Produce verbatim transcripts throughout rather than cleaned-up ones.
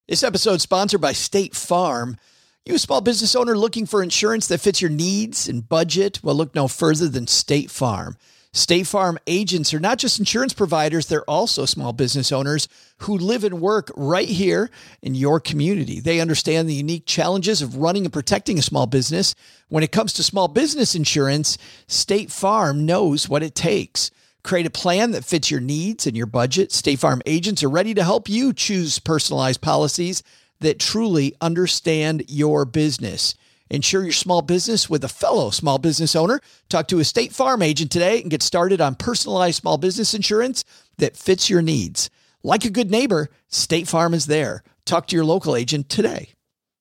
This episode is sponsored by State Farm. You a small business owner looking for insurance that fits your needs and budget? Well, look no further than State Farm. State Farm agents are not just insurance providers, they're also small business owners who live and work right here in your community. They understand the unique challenges of running and protecting a small business. When it comes to small business insurance, State Farm knows what it takes. Create a plan that fits your needs and your budget. State Farm agents are ready to help you choose personalized policies that truly understand your business. Insure your small business with a fellow small business owner. Talk to a State Farm agent today and get started on personalized small business insurance that fits your needs. Like a good neighbor, State Farm is there. Talk to your local agent today.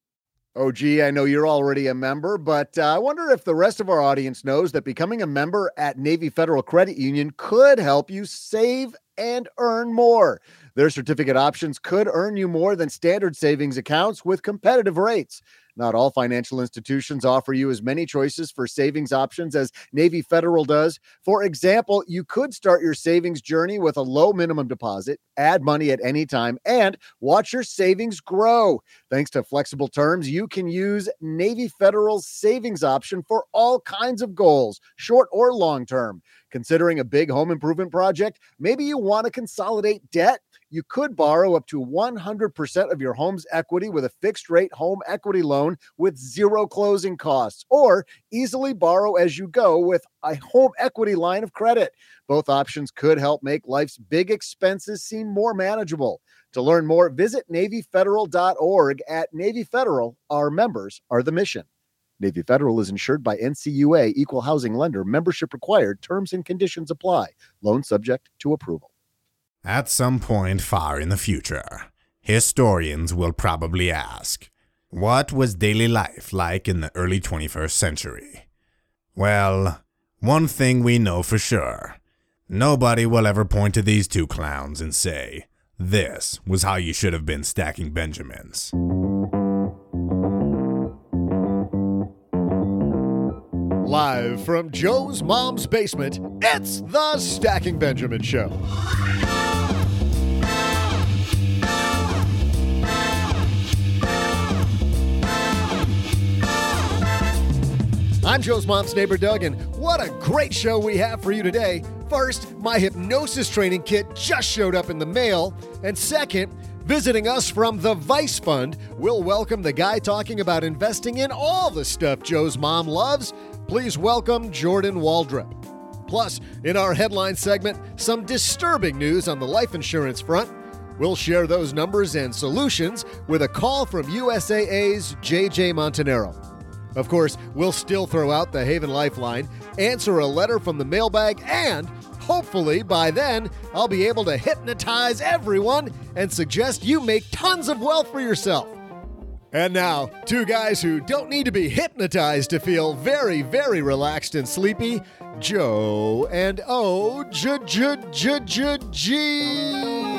Oh, gee, I know you're already a member, but uh, I wonder if the rest of our audience knows that becoming a member at Navy Federal Credit Union could help you save and earn more. Their certificate options could earn you more than standard savings accounts with competitive rates. Not all financial institutions offer you as many choices for savings options as Navy Federal does. For example, you could start your savings journey with a low minimum deposit, add money at any time, and watch your savings grow. Thanks to flexible terms, you can use Navy Federal's savings option for all kinds of goals, short or long term. Considering a big home improvement project, maybe you want to consolidate debt. You could borrow up to one hundred percent of your home's equity with a fixed rate home equity loan with zero closing costs, or easily borrow as you go with a home equity line of credit. Both options could help make life's big expenses seem more manageable. To learn more, visit Navy Federal dot org. At Navy Federal, our members are the mission. Navy Federal is insured by N C U A, Equal Housing Lender. Membership required. Terms and conditions apply. Loan subject to approval. At some point far in the future, historians will probably ask, what was daily life like in the early twenty-first century? Well, one thing we know for sure. Nobody will ever point to these two clowns and say, this was how you should have been stacking Benjamins. Live from Joe's mom's basement, it's the Stacking Benjamin Show. I'm Joe's mom's neighbor, Doug, and what a great show we have for you today. First, my hypnosis training kit just showed up in the mail. And second, visiting us from the Vice Fund, we'll welcome the guy talking about investing in all the stuff Joe's mom loves. Please welcome Jordan Waldrop. Plus, in our headline segment, some disturbing news on the life insurance front. We'll share those numbers and solutions with a call from U S A A's J J Montanaro. Of course, we'll still throw out the Haven Lifeline, answer a letter from the mailbag, and hopefully by then, I'll be able to hypnotize everyone and suggest you make tons of wealth for yourself. And now, two guys who don't need to be hypnotized to feel very, very relaxed and sleepy, Joe and O J J J J G.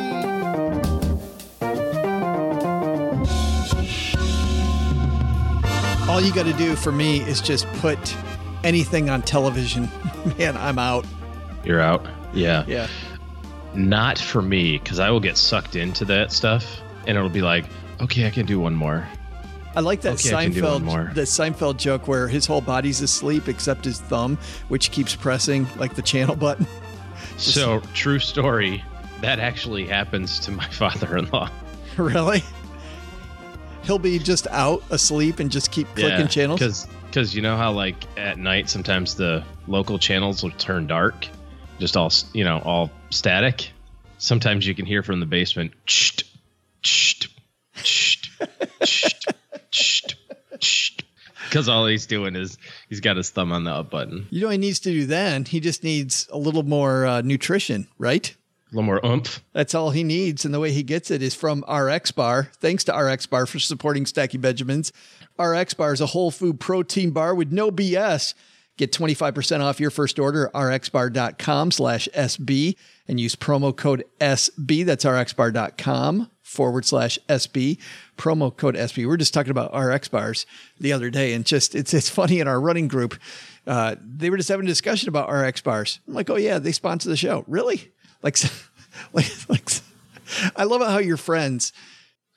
All you got to do for me is just put anything on television. Man, I'm out. You're out? Yeah. Yeah. Not for me, because I will get sucked into that stuff, and it'll be like, okay, I can do one more. I like that okay, Seinfeld, the Seinfeld joke where his whole body's asleep except his thumb, which keeps pressing like the channel button. So, true story, that actually happens to my father-in-law. Really? He'll be just out asleep and just keep clicking yeah, channels? Because because you know how like at night sometimes the local channels will turn dark, just all, you know, all static. Sometimes you can hear from the basement, cht, cht, cht, cht, cht, cht, because all he's doing is he's got his thumb on the up button. You know what he needs to do then? He just needs a little more uh, nutrition, right? A little more oomph. That's all he needs. And the way he gets it is from R X Bar. Thanks to R X Bar for supporting Stacking Benjamins. R X Bar is a whole food protein bar with no B S. Get twenty-five percent off your first order at rxbar.com slash SB and use promo code S B. That's rxbar.com forward slash SB. Promo code S B. We were just talking about R X Bars the other day, and just it's it's funny in our running group. Uh, they were just having a discussion about R X Bars. I'm like, oh yeah, they sponsor the show. Really? Like, like, like, I love it how your friends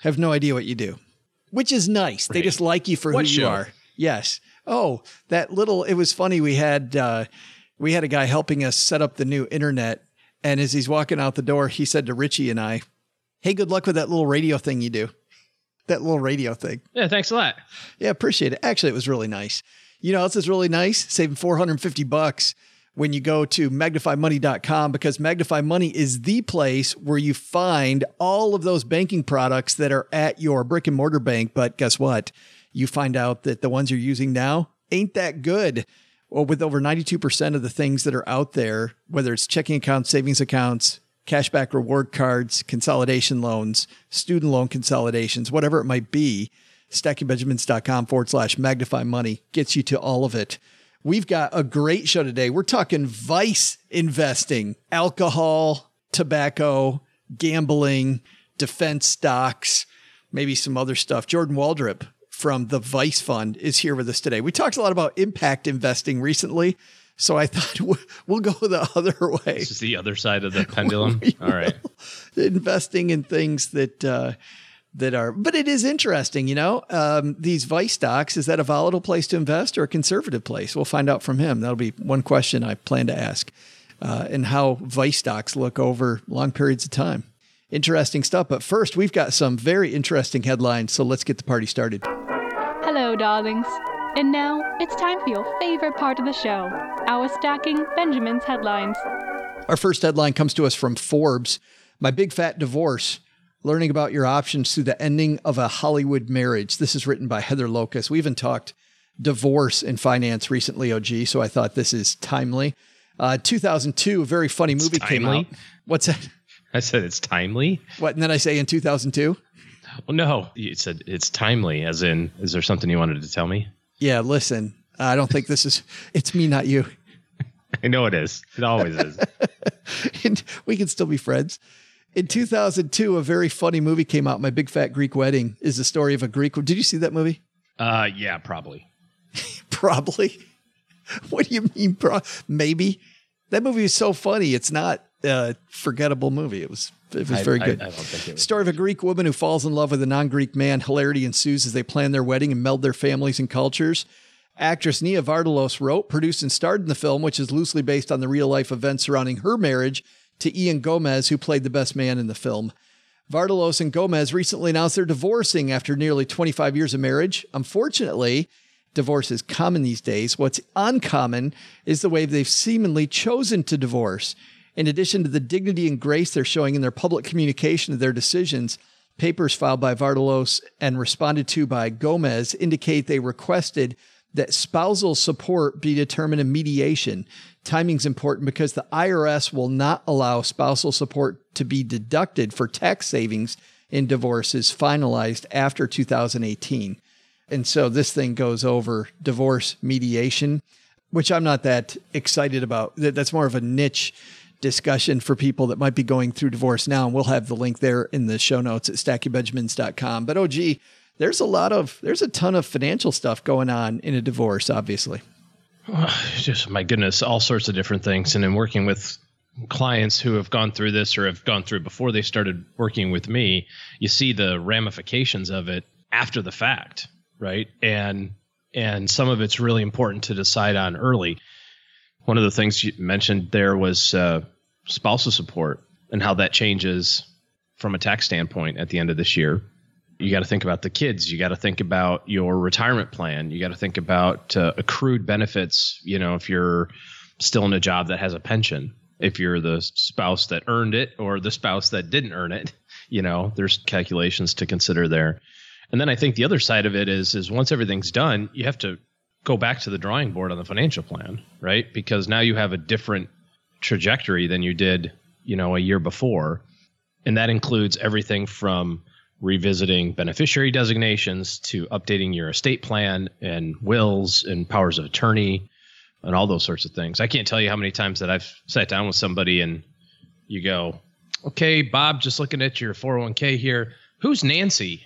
have no idea what you do, which is nice. Right. They just like you for what who show? you are. Yes. Oh, that little, it was funny. We had, uh, we had a guy helping us set up the new internet. And as he's walking out the door, he said to Richie and I, hey, good luck with that little radio thing you do. That little radio thing. Yeah, thanks a lot. Yeah, appreciate it. Actually, it was really nice. You know what else is really nice? Saving four hundred fifty bucks when you go to magnify money dot com, because Magnify Money is the place where you find all of those banking products that are at your brick and mortar bank. But guess what? You find out that the ones you're using now ain't that good. Well, with over ninety-two percent of the things that are out there, whether it's checking accounts, savings accounts, cashback reward cards, consolidation loans, student loan consolidations, whatever it might be, stackingbenjamins.com forward slash magnify money gets you to all of it. We've got a great show today. We're talking vice investing, alcohol, tobacco, gambling, defense stocks, maybe some other stuff. Jordan Waldrop from the Vice Fund is here with us today. We talked a lot about impact investing recently, so I thought we'll go the other way. This is the other side of the pendulum. All right. Investing in things that uh, that are, but it is interesting, you know, um, these Vice stocks, is that a volatile place to invest or a conservative place? We'll find out from him. That'll be one question I plan to ask, uh, and how Vice stocks look over long periods of time. Interesting stuff. But first, we've got some very interesting headlines. So let's get the party started. Hello, darlings. And now it's time for your favorite part of the show, our Stacking Benjamins headlines. Our first headline comes to us from Forbes. My big fat divorce, learning about your options through the ending of a Hollywood marriage. This is written by Heather Locus. We even talked divorce in finance recently, O G, so I thought this is timely. Uh, two thousand two, a very funny movie came out. What's that? I said it's timely. What? And then I say in two thousand two? Well, no, you said it's timely, as in, is there something you wanted to tell me? Yeah, listen, I don't think this is, it's me, not you. I know it is. It always is. And we can still be friends. In two thousand two, a very funny movie came out. My Big Fat Greek Wedding is the story of a Greek. Did you see that movie? Uh, yeah, probably. Probably. What do you mean? Pro- Maybe. That movie is so funny. It's not a forgettable movie. It was it was I, very good. I, I don't think it was. Story of a Greek woman who falls in love with a non-Greek man. Hilarity ensues as they plan their wedding and meld their families and cultures. Actress Nia Vardalos wrote, produced, and starred in the film, which is loosely based on the real-life events surrounding her marriage to Ian Gomez, who played the best man in the film. Vardalos and Gomez recently announced they're divorcing after nearly twenty-five years of marriage. Unfortunately, divorce is common these days. What's uncommon is the way they've seemingly chosen to divorce. In addition to the dignity and grace they're showing in their public communication of their decisions, papers filed by Vardalos and responded to by Gomez indicate they requested that spousal support be determined in mediation. Timing's important because the I R S will not allow spousal support to be deducted for tax savings in divorces finalized after two thousand eighteen. And so this thing goes over divorce mediation, which I'm not that excited about. That's more of a niche discussion for people that might be going through divorce now. And we'll have the link there in the show notes at stacking benjamins dot com. But, oh, gee, there's a lot of, there's a ton of financial stuff going on in a divorce, obviously. Oh, just, my goodness, all sorts of different things. And in working with clients who have gone through this or have gone through before they started working with me, you see the ramifications of it after the fact, right? And and some of it's really important to decide on early. One of the things you mentioned there was uh, spousal support and how that changes from a tax standpoint at the end of this year. You got to think about the kids. You got to think about your retirement plan. You got to think about uh, accrued benefits. You know, if you're still in a job that has a pension, if you're the spouse that earned it or the spouse that didn't earn it, you know, there's calculations to consider there. And then I think the other side of it is, is once everything's done, you have to go back to the drawing board on the financial plan, right? Because now you have a different trajectory than you did, you know, a year before. And that includes everything from revisiting beneficiary designations to updating your estate plan and wills and powers of attorney and all those sorts of things. I can't tell you how many times that I've sat down with somebody and you go, okay, Bob, just looking at your four oh one k here, who's Nancy?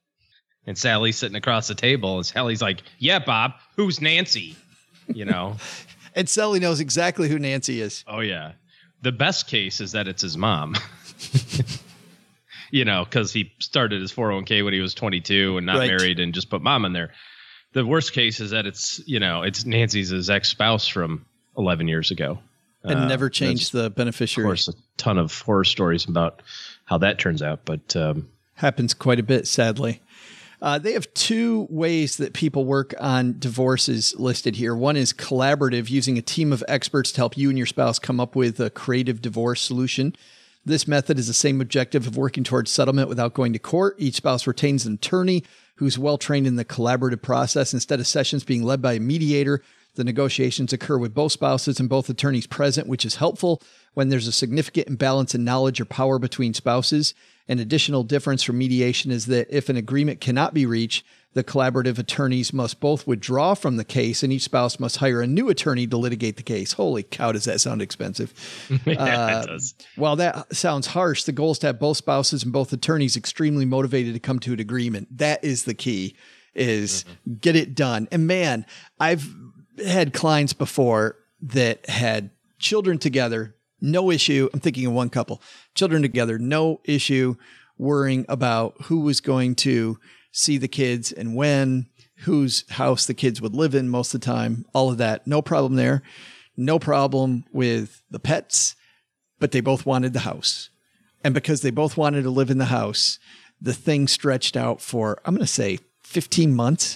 And Sally's sitting across the table, and Sally's like, yeah, Bob, who's Nancy? You know? And Sally knows exactly who Nancy is. Oh, yeah. The best case is that it's his mom. you know, because he started his four oh one k when he was twenty-two and not Right. married and just put mom in there. The worst case is that it's, you know, it's Nancy's his ex-spouse from eleven years ago. And Uh, never changed the Of beneficiary. course, a ton of horror stories about how that turns out. But um, Happens quite a bit, sadly. Uh, they have two ways that people work on divorces listed here. One is collaborative, using a team of experts to help you and your spouse come up with a creative divorce solution. This method is the same objective of working towards settlement without going to court. Each spouse retains an attorney who's well-trained in the collaborative process. Instead of sessions being led by a mediator, the negotiations occur with both spouses and both attorneys present, which is helpful when there's a significant imbalance in knowledge or power between spouses. An additional difference from mediation is that if an agreement cannot be reached, the collaborative attorneys must both withdraw from the case, and each spouse must hire a new attorney to litigate the case. Holy cow, does that sound expensive? yeah, Uh, it does. While that sounds harsh, the goal is to have both spouses and both attorneys extremely motivated to come to an agreement. That is the key, is mm-hmm. get it done. And man, I've had clients before that had children together, no issue. I'm thinking of one couple, children together, no issue worrying about who was going to see the kids and when, whose house the kids would live in most of the time, all of that. No problem there. No problem with the pets, but they both wanted the house. And because they both wanted to live in the house, the thing stretched out for, I'm going to say fifteen months.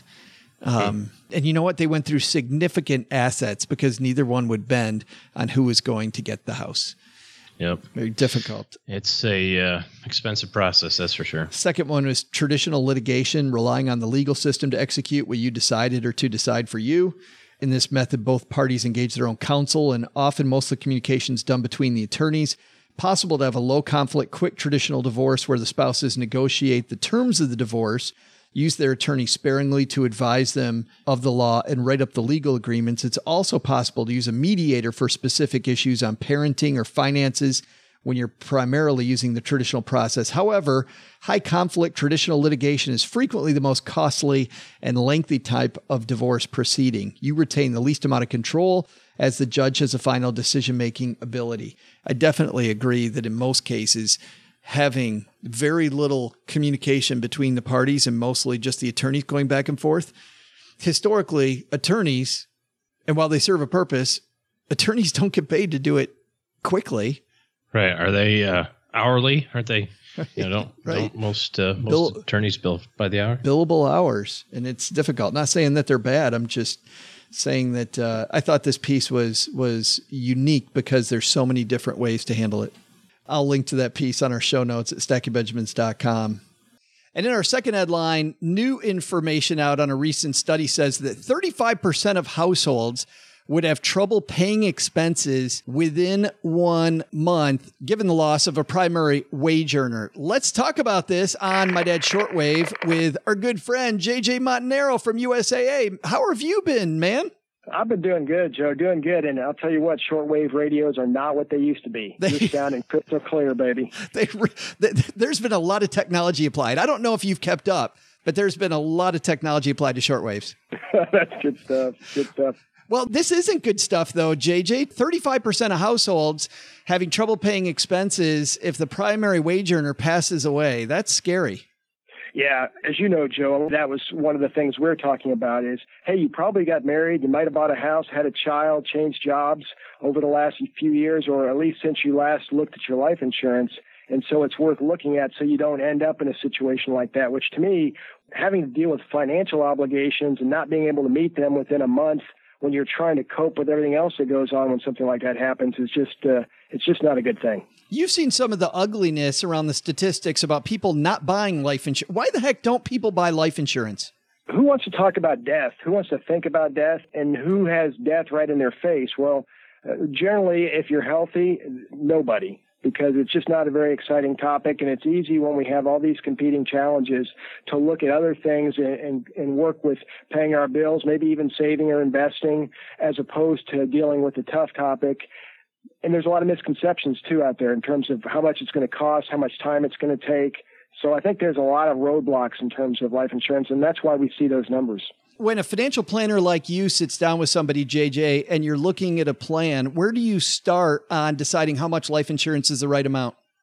Um, and you know what? They went through significant assets because neither one would bend on who was going to get the house. Yep. Very difficult. It's a uh, expensive process, that's for sure. Second one was traditional litigation, relying on the legal system to execute what you decided or to decide for you. In this method, both parties engage their own counsel, and often most of the communication is done between the attorneys. Possible to have a low conflict, quick traditional divorce where the spouses negotiate the terms of the divorce, use their attorney sparingly to advise them of the law, and write up the legal agreements. It's also possible to use a mediator for specific issues on parenting or finances when you're primarily using the traditional process. However, high conflict traditional litigation is frequently the most costly and lengthy type of divorce proceeding. You retain the least amount of control as the judge has a final decision-making ability. I definitely agree that in most cases, having very little communication between the parties and mostly just the attorneys going back and forth. Historically, attorneys, and while they serve a purpose, attorneys don't get paid to do it quickly. Right. Are they uh, hourly? Aren't they? You know, don't, Right. don't most, uh, most Bill- attorneys bill by the hour? Billable hours, and it's difficult. Not saying that they're bad. I'm just saying that uh, I thought this piece was was unique because there's so many different ways to handle it. I'll link to that piece on our show notes at stacky benjamins dot com. And in our second headline, new information out on a recent study says that thirty-five percent of households would have trouble paying expenses within one month, given the loss of a primary wage earner. Let's talk about this on My Dad's Shortwave with our good friend, J J Montanaro from U S A A. How have you been, man? I've been doing good, Joe, doing good. And I'll tell you what, shortwave radios are not what they used to be. They- You're sounding crystal clear, baby. They, there's been a lot of technology applied. I don't know if you've kept up, but there's been a lot of technology applied to shortwaves. That's good stuff. Good stuff. Well, this isn't good stuff, though, J J. thirty-five percent of households having trouble paying expenses if the primary wage earner passes away. That's scary. Yeah, as you know, Joe, that was one of the things we're talking about is, hey, you probably got married, you might have bought a house, had a child, changed jobs over the last few years, or at least since you last looked at your life insurance. And so it's worth looking at so you don't end up in a situation like that, which to me, having to deal with financial obligations and not being able to meet them within a month when you're trying to cope with everything else that goes on when something like that happens is just, uh, it's just not a good thing. You've seen some of the ugliness around the statistics about people not buying life insurance. Why the heck don't people buy life insurance? Who wants to talk about death? Who wants to think about death? And who has death right in their face? Well, uh, generally, if you're healthy, nobody, because it's just not a very exciting topic. And it's easy when we have all these competing challenges to look at other things and, and, and work with paying our bills, maybe even saving or investing, as opposed to dealing with the tough topic. And there's a lot of misconceptions, too, out there in terms of how much it's going to cost, how much time it's going to take. So I think there's a lot of roadblocks in terms of life insurance, and that's why we see those numbers. When a financial planner like you sits down with somebody, J J, and you're looking at a plan, where do you start on deciding how much life insurance is the right amount?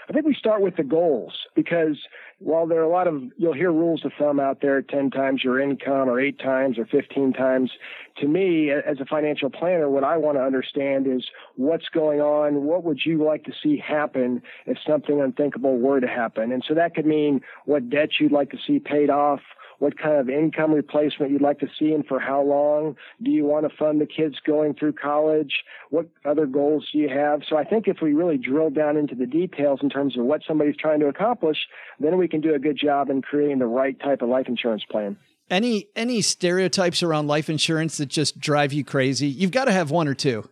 I think we start with the goals, because while there are a lot of, you'll hear rules of thumb out there, ten times your income or eight times or fifteen times. To me, as a financial planner, what I want to understand is what's going on. What would you like to see happen if something unthinkable were to happen? And so that could mean what debts you'd like to see paid off, what kind of income replacement you'd like to see and for how long. Do you want to fund the kids going through college? What other goals do you have? So I think if we really drill down into the details in terms of what somebody's trying to accomplish, then we can do a good job in creating the right type of life insurance plan. Any any stereotypes around life insurance that just drive you crazy? You've got to have one or two.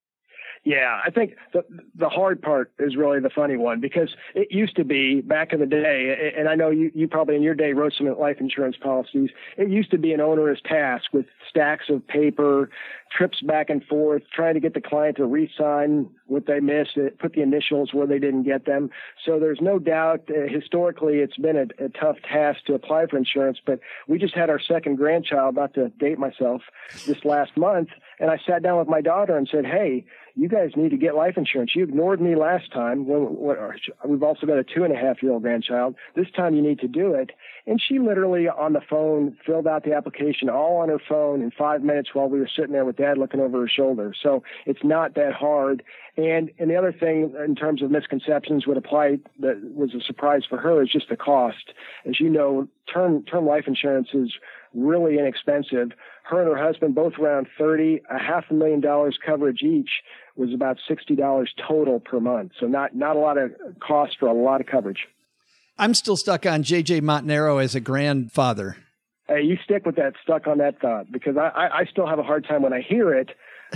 Yeah, I think the the hard part is really the funny one, because it used to be back in the day, and I know you, you probably in your day wrote some life insurance policies. It used to be an onerous task with stacks of paper, trips back and forth, trying to get the client to re-sign what they missed, put the initials where they didn't get them. So there's no doubt, uh, historically, it's been a, a tough task to apply for insurance, but we just had our second grandchild, not to date myself, this last month, and I sat down with my daughter and said, hey, you guys need to get life insurance. You ignored me last time. When, when, we've also got a two and a half year old grandchild. This time you need to do it. And she literally on the phone filled out the application all on her phone in five minutes while we were sitting there with Dad looking over her shoulder. So it's not that hard. And, and the other thing in terms of misconceptions would apply that was a surprise for her is just the cost. As you know, term, term life insurance is really inexpensive. Her and her husband, both around thirty, a half a million dollars coverage each was about sixty dollars total per month. So not, not a lot of cost for a lot of coverage. I'm still stuck on J J Montanaro as a grandfather. Hey, you stick with that, stuck on that thought, because I, I, I still have a hard time when I hear it.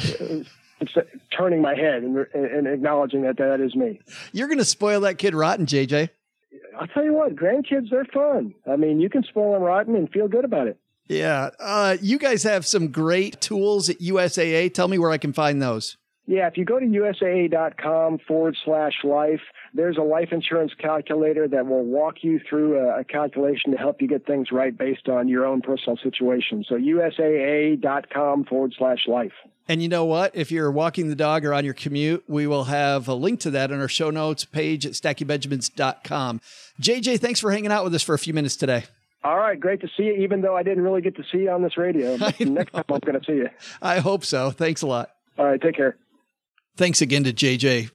It's turning my head and, and acknowledging that that is me. You're going to spoil that kid rotten, J J. I'll tell you what, grandkids, they're fun. I mean, you can spoil them rotten and feel good about it. Yeah. Uh, you guys have some great tools at U S A A. Tell me where I can find those. Yeah, if you go to usaa.com forward slash life, there's a life insurance calculator that will walk you through a, a calculation to help you get things right based on your own personal situation. So usaa.com forward slash life. And you know what? If you're walking the dog or on your commute, we will have a link to that on our show notes page at stacky benjamins dot com. J J, thanks for hanging out with us for a few minutes today. All right. Great to see you, even though I didn't really get to see you on this radio. But next time I'm going to see you. I hope so. Thanks a lot. All right. Take care. Thanks again to J J.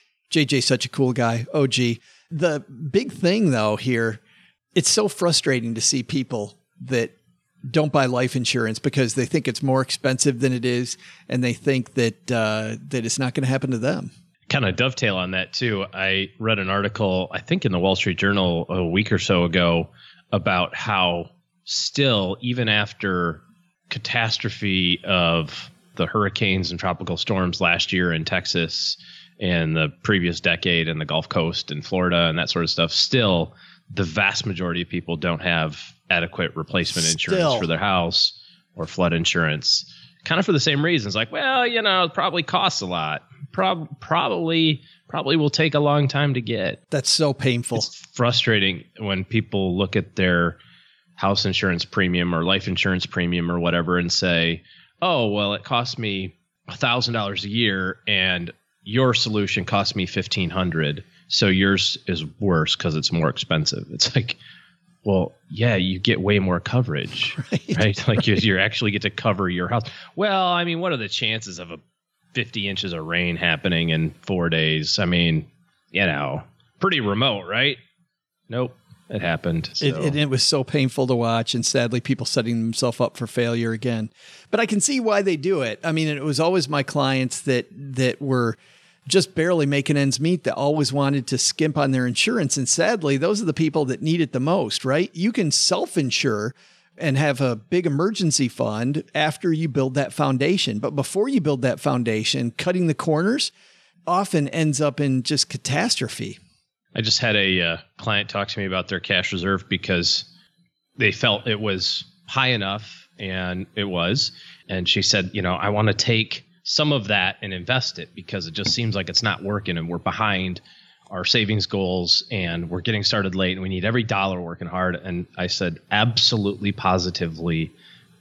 J J's such a cool guy. O G. The big thing, though, here, it's so frustrating to see people that don't buy life insurance because they think it's more expensive than it is, and they think that uh, that it's not going to happen to them. Kind of dovetail on that, too. I read an article, I think in the Wall Street Journal a week or so ago, about how still, even after catastrophe of the hurricanes and tropical storms last year in Texas and the previous decade and the Gulf Coast and Florida and that sort of stuff, still the vast majority of people don't have adequate replacement insurance Still. for their house or flood insurance, kind of for the same reasons. Like, well, you know, it probably costs a lot. Prob- probably, probably will take a long time to get. That's so painful. It's frustrating when people look at their house insurance premium or life insurance premium or whatever and say, oh, well, it cost me one thousand dollars a year and your solution cost me fifteen hundred dollars. So yours is worse because it's more expensive. It's like, well, yeah, you get way more coverage, right? right? Like you, you actually get to cover your house. Well, I mean, what are the chances of a fifty inches of rain happening in four days? I mean, you know, pretty remote, right? Nope. It happened. So. It, it, it was so painful to watch, and sadly, people setting themselves up for failure again. But I can see why they do it. I mean, it was always my clients that that were just barely making ends meet, that always wanted to skimp on their insurance. And sadly, those are the people that need it the most, right? You can self-insure and have a big emergency fund after you build that foundation. But before you build that foundation, cutting the corners often ends up in just catastrophe. I just had a uh, client talk to me about their cash reserve because they felt it was high enough, and it was. And she said, you know, I want to take some of that and invest it because it just seems like it's not working and we're behind our savings goals and we're getting started late and we need every dollar working hard. And I said, absolutely, positively,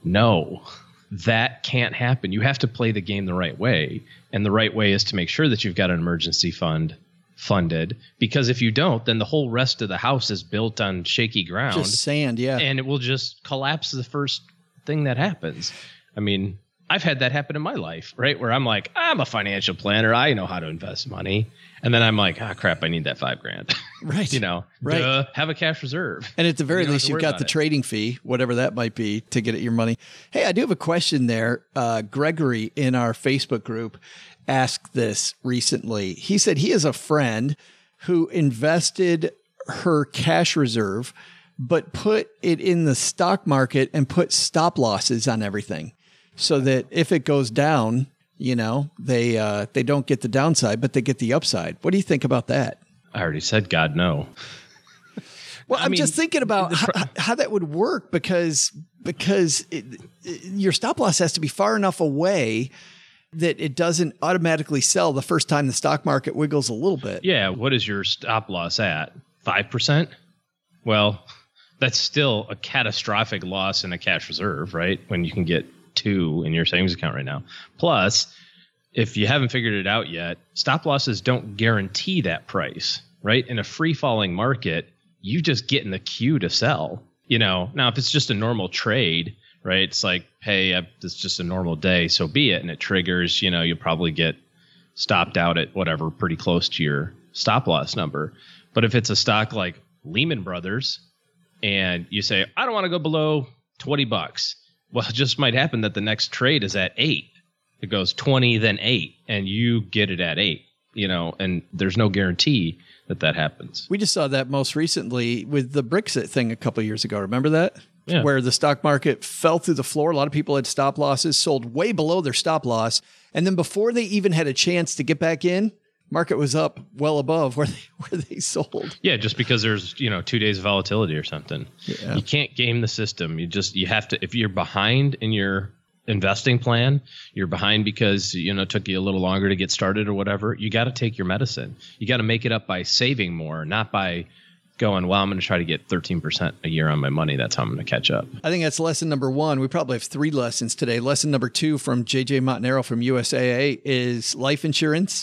no, that can't happen. You have to play the game the right way. And the right way is to make sure that you've got an emergency fund funded, because if you don't, then the whole rest of the house is built on shaky ground. Just sand, yeah. And it will just collapse the first thing that happens. I mean, I've had that happen in my life, right? Where I'm like, I'm a financial planner. I know how to invest money. And then I'm like, ah, crap, I need that five grand. Right. you know, right. Duh, have a cash reserve. And at the very you least, you've got the it. trading fee, whatever that might be, to get at your money. Hey, I do have a question there. Uh, Gregory in our Facebook group asked this recently. He said he has a friend who invested her cash reserve, but put it in the stock market and put stop losses on everything, so that if it goes down, you know, they uh, they don't get the downside, but they get the upside. What do you think about that? I already said, God, no. Well, I I'm mean, just thinking about the how, how that would work, because because it, it, your stop loss has to be far enough away that it doesn't automatically sell the first time the stock market wiggles a little bit. Yeah. What is your stop loss at? five percent? Well, that's still a catastrophic loss in a cash reserve, right? When you can get two in your savings account right now. Plus, if you haven't figured it out yet, stop losses don't guarantee that price, right? In a free falling market, you just get in the queue to sell. You know, now if it's just a normal trade, right? It's like, hey, it's just a normal day, so be it. And it triggers, you know, you'll probably get stopped out at whatever, pretty close to your stop loss number. But if it's a stock like Lehman Brothers and you say, I don't want to go below twenty bucks. Well, it just might happen that the next trade is at eight. It goes twenty, then eight, and you get it at eight, you know, and there's no guarantee that that happens. We just saw that most recently with the Brexit thing a couple of years ago. Remember that? Yeah. Where the stock market fell through the floor. A lot of people had stop losses, sold way below their stop loss. And then before they even had a chance to get back in, market was up well above where they, where they sold. Yeah, just because there's, you know, two days of volatility or something. Yeah. You can't game the system. You just, you have to, if you're behind in your investing plan, you're behind because, you know, it took you a little longer to get started or whatever, you got to take your medicine. You got to make it up by saving more, not by going, well, I'm going to try to get thirteen percent a year on my money. That's how I'm going to catch up. I think that's lesson number one. We probably have three lessons today. Lesson number two from J J Montanaro from U S A A is life insurance.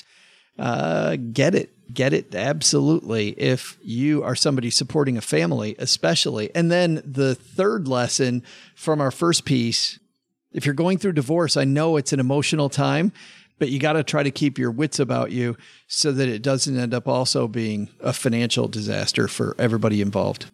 Uh, get it. Get it. Absolutely. If you are somebody supporting a family, especially. And then the third lesson from our first piece, if you're going through divorce, I know it's an emotional time, but you got to try to keep your wits about you so that it doesn't end up also being a financial disaster for everybody involved.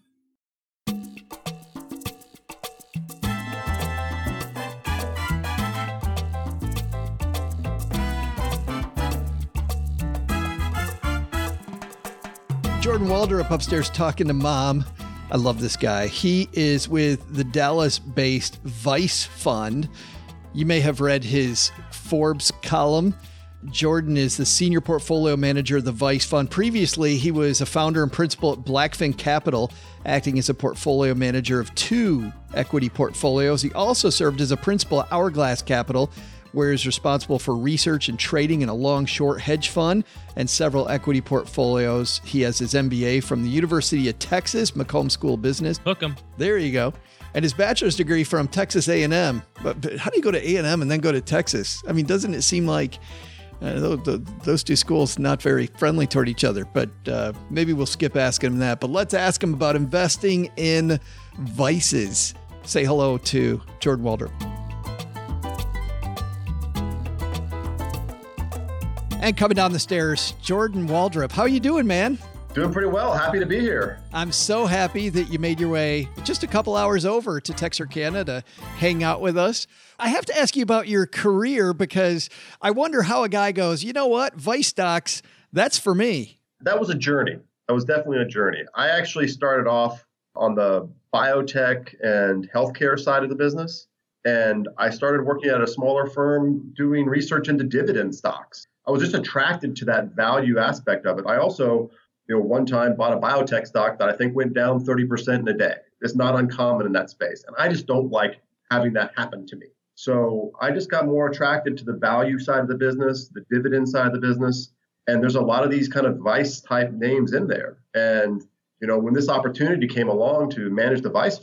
Jordan Waldrop upstairs talking to Mom. I love this guy. He is with the Dallas-based Vice Fund. You may have read his Forbes column. Jordan is the senior portfolio manager of the Vice Fund. Previously, he was a founder and principal at Blackfin Capital, acting as a portfolio manager of two equity portfolios. He also served as a principal at Hourglass Capital, where he's responsible for research and trading in a long-short hedge fund and several equity portfolios. He has his M B A from the University of Texas, McCombs School of Business. Hook 'em. There you go. And his bachelor's degree from Texas A and M. But, but how do you go to A and M and then go to Texas? I mean, doesn't it seem like uh, those, those two schools not very friendly toward each other? But uh, maybe we'll skip asking him that. But let's ask him about investing in vices. Say hello to Jordan Waldrop. And coming down the stairs, Jordan Waldrop. How are you doing, man? Doing pretty well. Happy to be here. I'm so happy that you made your way just a couple hours over to Texarkana to hang out with us. I have to ask you about your career because I wonder how a guy goes, you know what, Vice stocks, that's for me. That was a journey. That was definitely a journey. I actually started off on the biotech and healthcare side of the business. And I started working at a smaller firm doing research into dividend stocks. I was just attracted to that value aspect of it. I also, you know, one time bought a biotech stock that I think went down thirty percent in a day. It's not uncommon in that space. And I just don't like having that happen to me. So I just got more attracted to the value side of the business, the dividend side of the business. And there's a lot of these kind of Vice type names in there. And, you know, when this opportunity came along to manage the Vice Fund,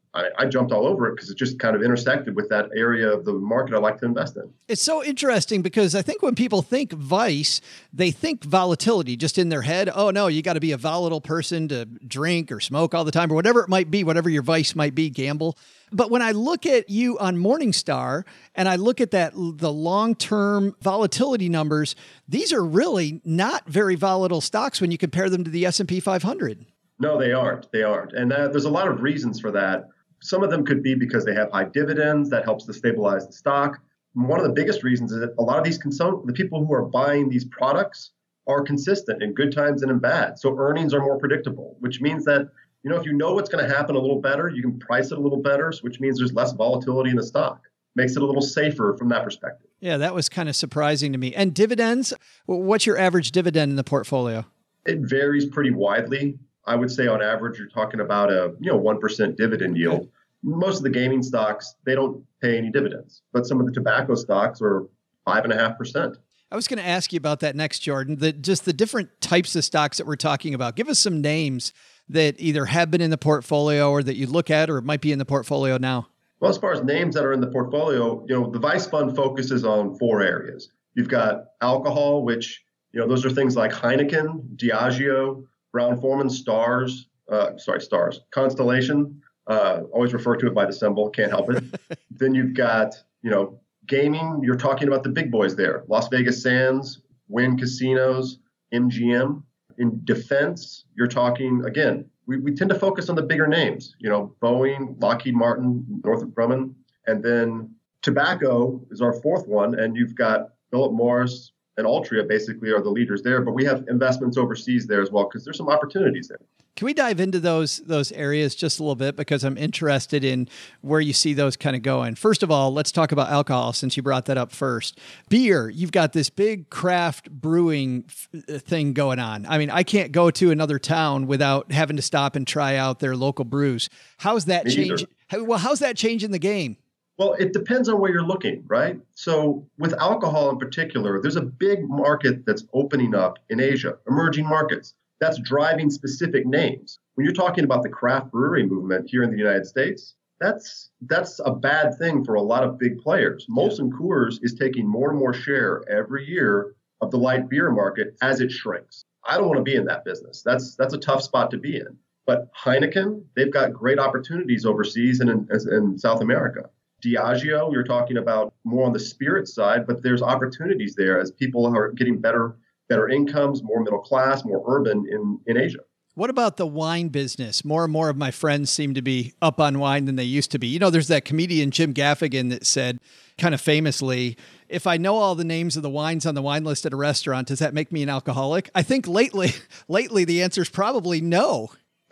I, I jumped all over it because it just kind of intersected with that area of the market I like to invest in. It's so interesting because I think when people think vice, they think volatility just in their head. Oh, no, you got to be a volatile person to drink or smoke all the time or whatever it might be, whatever your vice might be, gamble. But when I look at you on Morningstar and I look at that, the long-term volatility numbers, these are really not very volatile stocks when you compare them to the S and P five hundred. No, they aren't. They aren't. And uh, there's a lot of reasons for that. Some of them could be because they have high dividends that helps to stabilize the stock. One of the biggest reasons is that a lot of these consum- the people who are buying these products are consistent in good times and in bad. So earnings are more predictable, which means that, you know, if you know what's going to happen a little better, you can price it a little better, which means there's less volatility in the stock. Makes it a little safer from that perspective. Yeah, that was kind of surprising to me. And dividends, what's your average dividend in the portfolio? It varies pretty widely. I would say on average, you're talking about a, you know, one percent dividend yield. Okay. Most of the gaming stocks, they don't pay any dividends, but some of the tobacco stocks are five and a half percent. I was going to ask you about that next, Jordan, the, just the different types of stocks that we're talking about. Give us some names that either have been in the portfolio or that you look at or might be in the portfolio now. Well, as far as names that are in the portfolio, you know, the Vice Fund focuses on four areas. You've got alcohol, which, you know, those are things like Heineken, Diageo, Brown-Forman, Stars, uh, sorry, Stars, Constellation, uh, always refer to it by the symbol, can't help it. Then you've got, you know, gaming, you're talking about the big boys there, Las Vegas Sands, Wynn Casinos, M G M. In defense, you're talking, again, we, we tend to focus on the bigger names, you know, Boeing, Lockheed Martin, Northrop Grumman, and then tobacco is our fourth one, and you've got Philip Morris, and Altria basically are the leaders there, but we have investments overseas there as well because there's some opportunities there. Can we dive into those those areas just a little bit because I'm interested in where you see those kind of going. First of all, let's talk about alcohol since you brought that up first. Beer, you've got this big craft brewing f- thing going on. I mean, I can't go to another town without having to stop and try out their local brews. How's that Me change? How, well, how's that changing the game? Well, it depends on where you're looking, right? So with alcohol in particular, there's a big market that's opening up in Asia, emerging markets. That's driving specific names. When you're talking about the craft brewery movement here in the United States, that's that's a bad thing for a lot of big players. Molson Coors is taking more and more share every year of the light beer market as it shrinks. I don't want to be in that business. That's that's a tough spot to be in. But Heineken, they've got great opportunities overseas and in, in South America. Diageo, you're talking about more on the spirit side, but there's opportunities there as people are getting better better incomes, more middle class, more urban in, in Asia. What about the wine business? More and more of my friends seem to be up on wine than they used to be. You know, there's that comedian Jim Gaffigan that said kind of famously, if I know all the names of the wines on the wine list at a restaurant, does that make me an alcoholic? I think lately, lately the answer is probably no.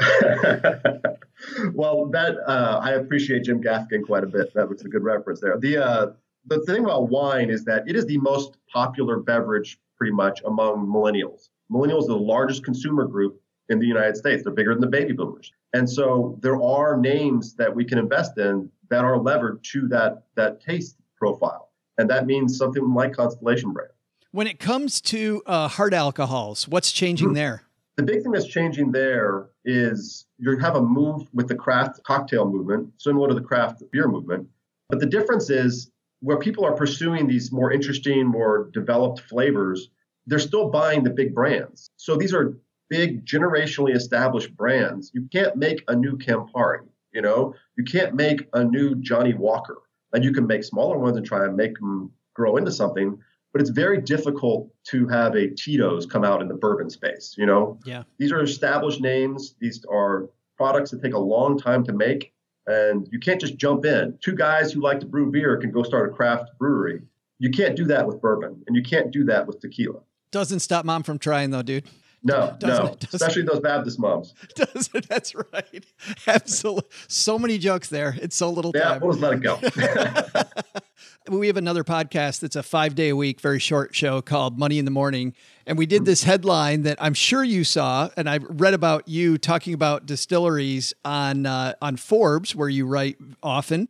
Well, that uh, I appreciate Jim Gaffigan quite a bit. That was a good reference there. The uh, the thing about wine is that it is the most popular beverage pretty much among millennials. Millennials are the largest consumer group in the United States. They're bigger than the baby boomers. And so there are names that we can invest in that are levered to that that taste profile. And that means something like Constellation Brand. When it comes to uh, hard alcohols, what's changing mm-hmm. there? The big thing that's changing there is you have a move with the craft cocktail movement, similar to the craft beer movement. But the difference is where people are pursuing these more interesting, more developed flavors, they're still buying the big brands. So these are big, generationally established brands. You can't make a new Campari, you know? You can't make a new Johnny Walker. And you can make smaller ones and try and make them grow into something. But it's very difficult to have a Tito's come out in the bourbon space, you know? Yeah. These are established names. These are products that take a long time to make, and you can't just jump in. Two guys who like to brew beer can go start a craft brewery. You can't do that with bourbon, and you can't do that with tequila. Doesn't stop mom from trying, though, dude. No, doesn't no, it? Doesn't especially those Baptist moms. Does it? That's right. Absolutely. So many jokes there. It's so little yeah, time. We'll just let it go. We have another podcast that's a five day a week, very short show called Money in the Morning. And we did this headline that I'm sure you saw, and I read about you talking about distilleries on uh, on Forbes, where you write often.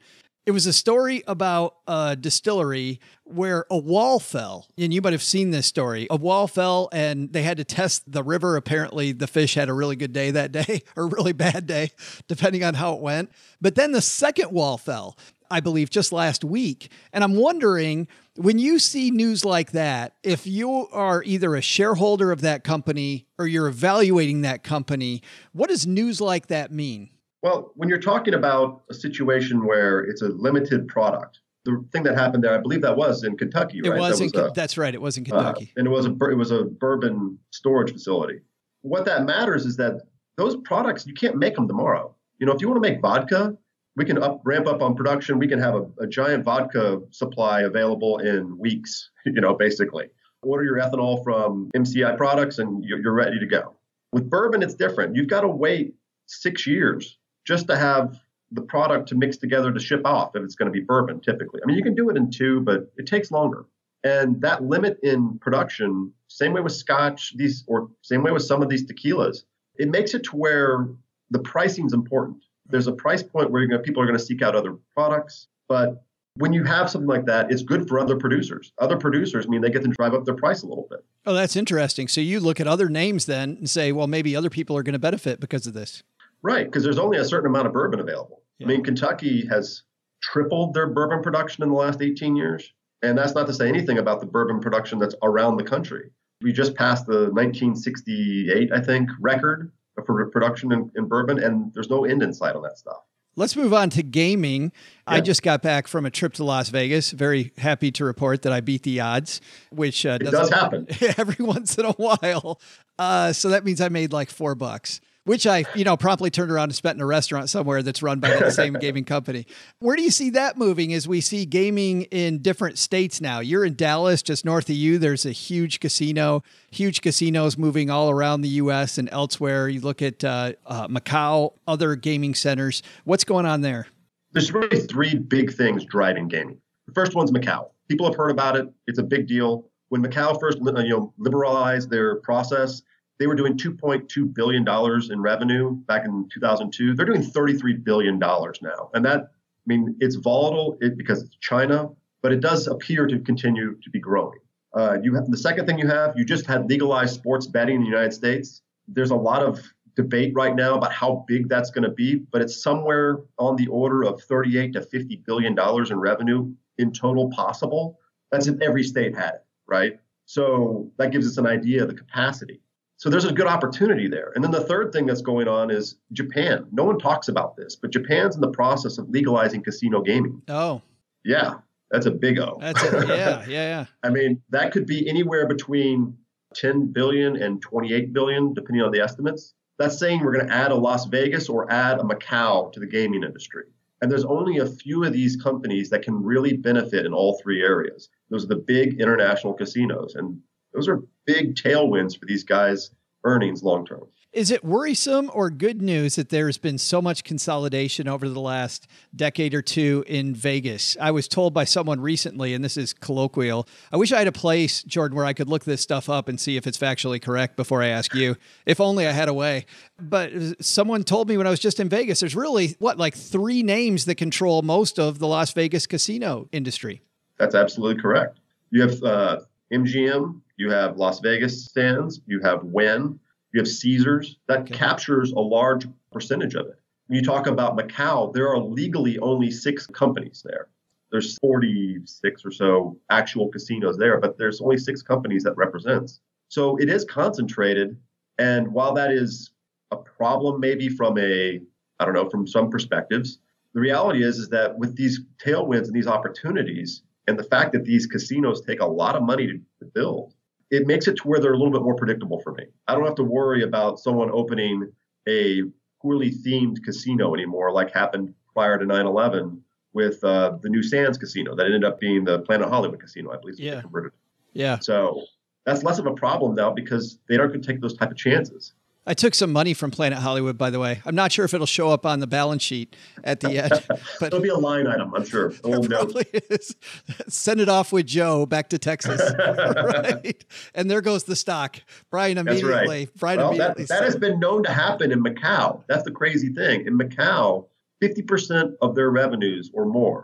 It was a story about a distillery where a wall fell. And you might have seen this story. A wall fell and they had to test the river. Apparently, the fish had a really good day that day or a really bad day, depending on how it went. But then the second wall fell, I believe, just last week. And I'm wondering, when you see news like that, if you are either a shareholder of that company or you're evaluating that company, what does news like that mean? Well, when you're talking about a situation where it's a limited product, the thing that happened there, I believe that was in Kentucky, right? It was, that in, was a, that's right. It was in Kentucky. Uh, and it was a it was a bourbon storage facility. What that matters is that those products, you can't make them tomorrow. You know, if you want to make vodka, we can up ramp up on production. We can have a, a giant vodka supply available in weeks, you know, basically. Order your ethanol from M C I products and you're, you're ready to go. With bourbon, it's different. You've got to wait six years just to have the product to mix together to ship off if it's going to be bourbon, typically. I mean, you can do it in two, but it takes longer. And that limit in production, same way with scotch, these, or same way with some of these tequilas, it makes it to where the pricing is important. There's a price point where you're gonna, people are going to seek out other products. But when you have something like that, it's good for other producers. Other producers mean they get to drive up their price a little bit. Oh, that's interesting. So you look at other names then and say, well, maybe other people are going to benefit because of this. Right, because there's only a certain amount of bourbon available. Yeah. I mean, Kentucky has tripled their bourbon production in the last eighteen years. And that's not to say anything about the bourbon production that's around the country. We just passed the nineteen sixty-eight, I think, record for production in, in bourbon, and there's no end in sight on that stuff. Let's move on to gaming. Yeah. I just got back from a trip to Las Vegas. Very happy to report that I beat the odds, which uh, it does happen every once in a while. Uh, so that means I made like four bucks. Which I, you know, promptly turned around and spent in a restaurant somewhere that's run by the same gaming company. Where do you see that moving as we see gaming in different states now? You're in Dallas, just north of you. There's a huge casino, huge casinos moving all around the U S and elsewhere. You look at uh, uh, Macau, other gaming centers. What's going on there? There's really three big things driving gaming. The first one's Macau. People have heard about it. It's a big deal. When Macau first, you know, liberalized their process, they were doing two point two billion dollars in revenue back in two thousand two. They're doing thirty-three billion dollars now. And that, I mean, it's volatile it, because it's China, but it does appear to continue to be growing. Uh, you have, the second thing you have, you just had legalized sports betting in the United States. There's a lot of debate right now about how big that's going to be, but it's somewhere on the order of thirty-eight to fifty billion dollars in revenue in total possible. That's if every state had it, right? So that gives us an idea of the capacity. So there's a good opportunity there. And then the third thing that's going on is Japan. No one talks about this, but Japan's in the process of legalizing casino gaming. Oh. Yeah, that's a big O. That's a, yeah, yeah, yeah. I mean, that could be anywhere between ten billion and twenty-eight billion, depending on the estimates. That's saying we're going to add a Las Vegas or add a Macau to the gaming industry. And there's only a few of these companies that can really benefit in all three areas. Those are the big international casinos. And those are big tailwinds for these guys' earnings long term. Is it worrisome or good news that there's been so much consolidation over the last decade or two in Vegas? I was told by someone recently, and this is colloquial, I wish I had a place, Jordan, where I could look this stuff up and see if it's factually correct before I ask you. If only I had a way. But someone told me when I was just in Vegas, there's really, what, like three names that control most of the Las Vegas casino industry. That's absolutely correct. You have uh, M G M, you have Las Vegas Sands, you have Wynn, you have Caesars. That okay. captures a large percentage of it. When you talk about Macau, there are legally only six companies there. There's forty-six or so actual casinos there, but there's only six companies that represents. So it is concentrated. And while that is a problem maybe from a, I don't know, from some perspectives, the reality is, is that with these tailwinds and these opportunities, and the fact that these casinos take a lot of money to, to build, it makes it to where they're a little bit more predictable for me. I don't have to worry about someone opening a poorly themed casino anymore, like happened prior to nine eleven with uh, the new Sands Casino that ended up being the Planet Hollywood Casino, I believe. Yeah. Converted. Yeah. So that's less of a problem now because they don't take those type of chances. I took some money from Planet Hollywood, by the way. I'm not sure if it'll show up on the balance sheet at the end. But it'll be a line item, I'm sure. It probably is. Send it off with Joe back to Texas. Right. And there goes the stock. Brian immediately. That's right. Brian well, immediately that, that has been known to happen in Macau. That's the crazy thing. In Macau, fifty percent of their revenues or more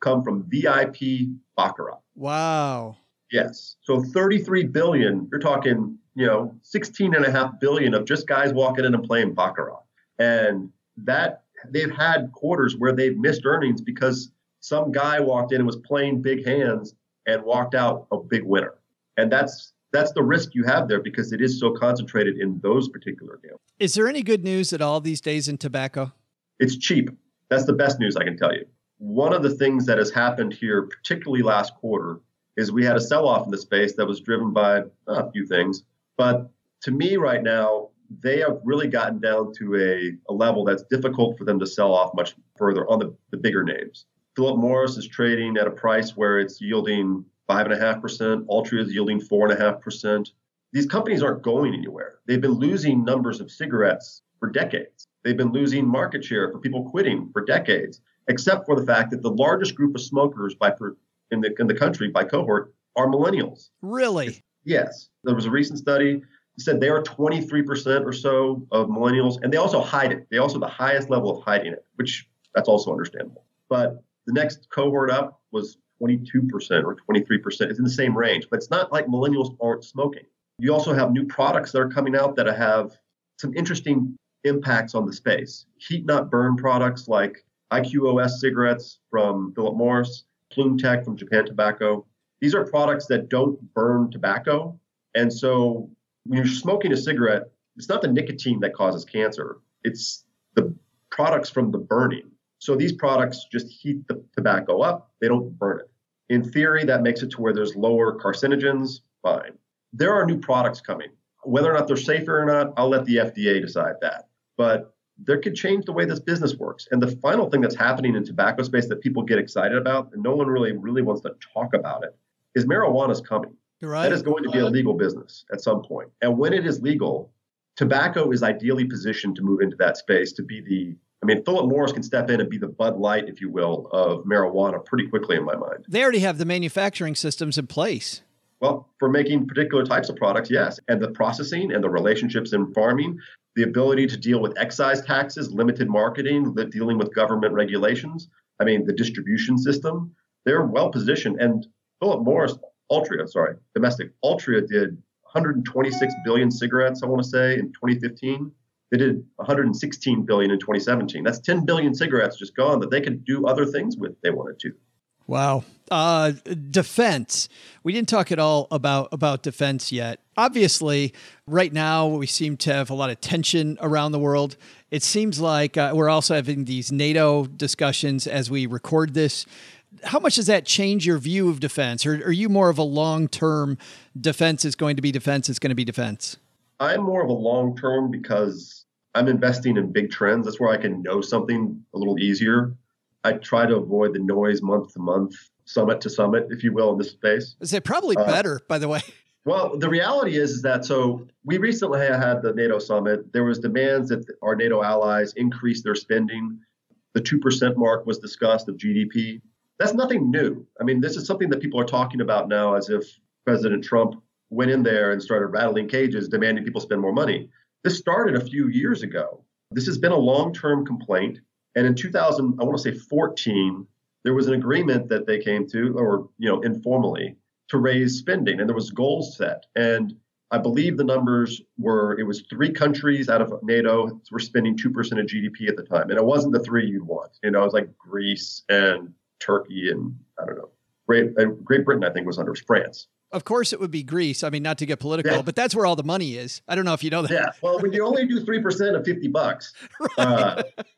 come from V I P Baccarat. Wow. Yes. So thirty-three billion, you're talking, you know, sixteen and a half billion of just guys walking in and playing Baccarat. And that they've had quarters where they've missed earnings because some guy walked in and was playing big hands and walked out a big winner. And that's that's the risk you have there because it is so concentrated in those particular games. Is there any good news at all these days in tobacco? It's cheap. That's the best news I can tell you. One of the things that has happened here, particularly last quarter, is we had a sell-off in the space that was driven by uh, a few things. But to me right now, they have really gotten down to a, a level that's difficult for them to sell off much further on the, the bigger names. Philip Morris is trading at a price where it's yielding five and a half percent. Altria is yielding four and a half percent. These companies aren't going anywhere. They've been losing numbers of cigarettes for decades. They've been losing market share for people quitting for decades, except for the fact that the largest group of smokers by per, in the in the country by cohort are millennials. Really? Yes. There was a recent study that said they are twenty-three percent or so of millennials, and they also hide it. They also have the highest level of hiding it, which that's also understandable. But the next cohort up was twenty-two percent or twenty-three percent. It's in the same range, but it's not like millennials aren't smoking. You also have new products that are coming out that have some interesting impacts on the space. Heat not burn products like I Q O S cigarettes from Philip Morris, Plume Tech from Japan Tobacco. These are products that don't burn tobacco. And so when you're smoking a cigarette, it's not the nicotine that causes cancer. It's the products from the burning. So these products just heat the tobacco up. They don't burn it. In theory, that makes it to where there's lower carcinogens. Fine. There are new products coming. Whether or not they're safer or not, I'll let the F D A decide that. But there could change the way this business works. And the final thing that's happening in tobacco space that people get excited about, and no one really, really wants to talk about it, is marijuana's coming. Right. That is going to be a legal business at some point. And when it is legal, tobacco is ideally positioned to move into that space to be the, I mean, Philip Morris can step in and be the Bud Light, if you will, of marijuana pretty quickly in my mind. They already have the manufacturing systems in place. Well, for making particular types of products, yes. And the processing and the relationships in farming, the ability to deal with excise taxes, limited marketing, dealing with government regulations. I mean, the distribution system, they're well positioned. And Philip Morris, Altria, sorry, domestic, Altria did one hundred twenty-six billion cigarettes, I want to say, in twenty fifteen. They did one hundred sixteen billion in twenty seventeen. That's ten billion cigarettes just gone that they could do other things with if they wanted to. Wow. Uh, defense. We didn't talk at all about, about defense yet. Obviously, right now, we seem to have a lot of tension around the world. It seems like uh, we're also having these NATO discussions as we record this. How much does that change your view of defense? Or are you more of a long-term defense is going to be defense, is going to be defense? I'm more of a long-term because I'm investing in big trends. That's where I can know something a little easier. I try to avoid the noise month to month, summit to summit, if you will, in this space. Is it probably uh, better, by the way? Well, the reality is, is that so we recently had the NATO summit. There was demands that our NATO allies increase their spending. The two percent mark was discussed of G D P. That's nothing new. I mean, this is something that people are talking about now as if President Trump went in there and started rattling cages, demanding people spend more money. This started a few years ago. This has been a long-term complaint. And in two thousand, I want to say fourteen, there was an agreement that they came to, or, you know, informally, to raise spending. And there was goals set. And I believe the numbers were, it was three countries out of NATO were spending two percent of G D P at the time. And it wasn't the three you'd want. You know, it was like Greece and Turkey and, I don't know, Great, uh, Great Britain, I think, was under France. Of course it would be Greece. I mean, not to get political, yeah. but that's where all the money is. I don't know if you know that. Yeah. Well, when you only do three percent of fifty bucks. Right. Uh,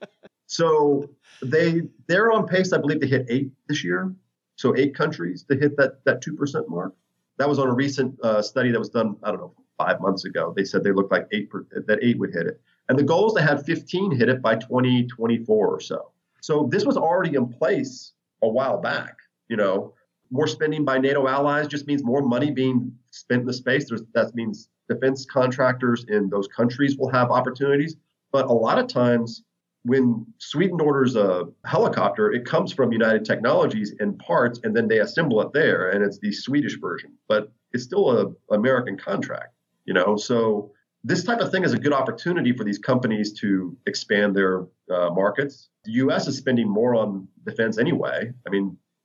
so they, they're on pace, I believe, to hit eight this year. So eight countries to hit that, that two percent mark. That was on a recent uh, study that was done, I don't know, five months ago. They said they looked like eight, per, that eight would hit it. And the goal is to have fifteen hit it by twenty twenty-four or so. So this was already in place a while back. You know, more spending by NATO allies just means more money being spent in the space. There's, that means defense contractors in those countries will have opportunities. But a lot of times when Sweden orders a helicopter, it comes from United Technologies in parts, and then they assemble it there, and it's the Swedish version. But it's still an American contract, you know. So this type of thing is a good opportunity for these companies to expand their uh, markets. The U S is spending more on defense anyway. I mean,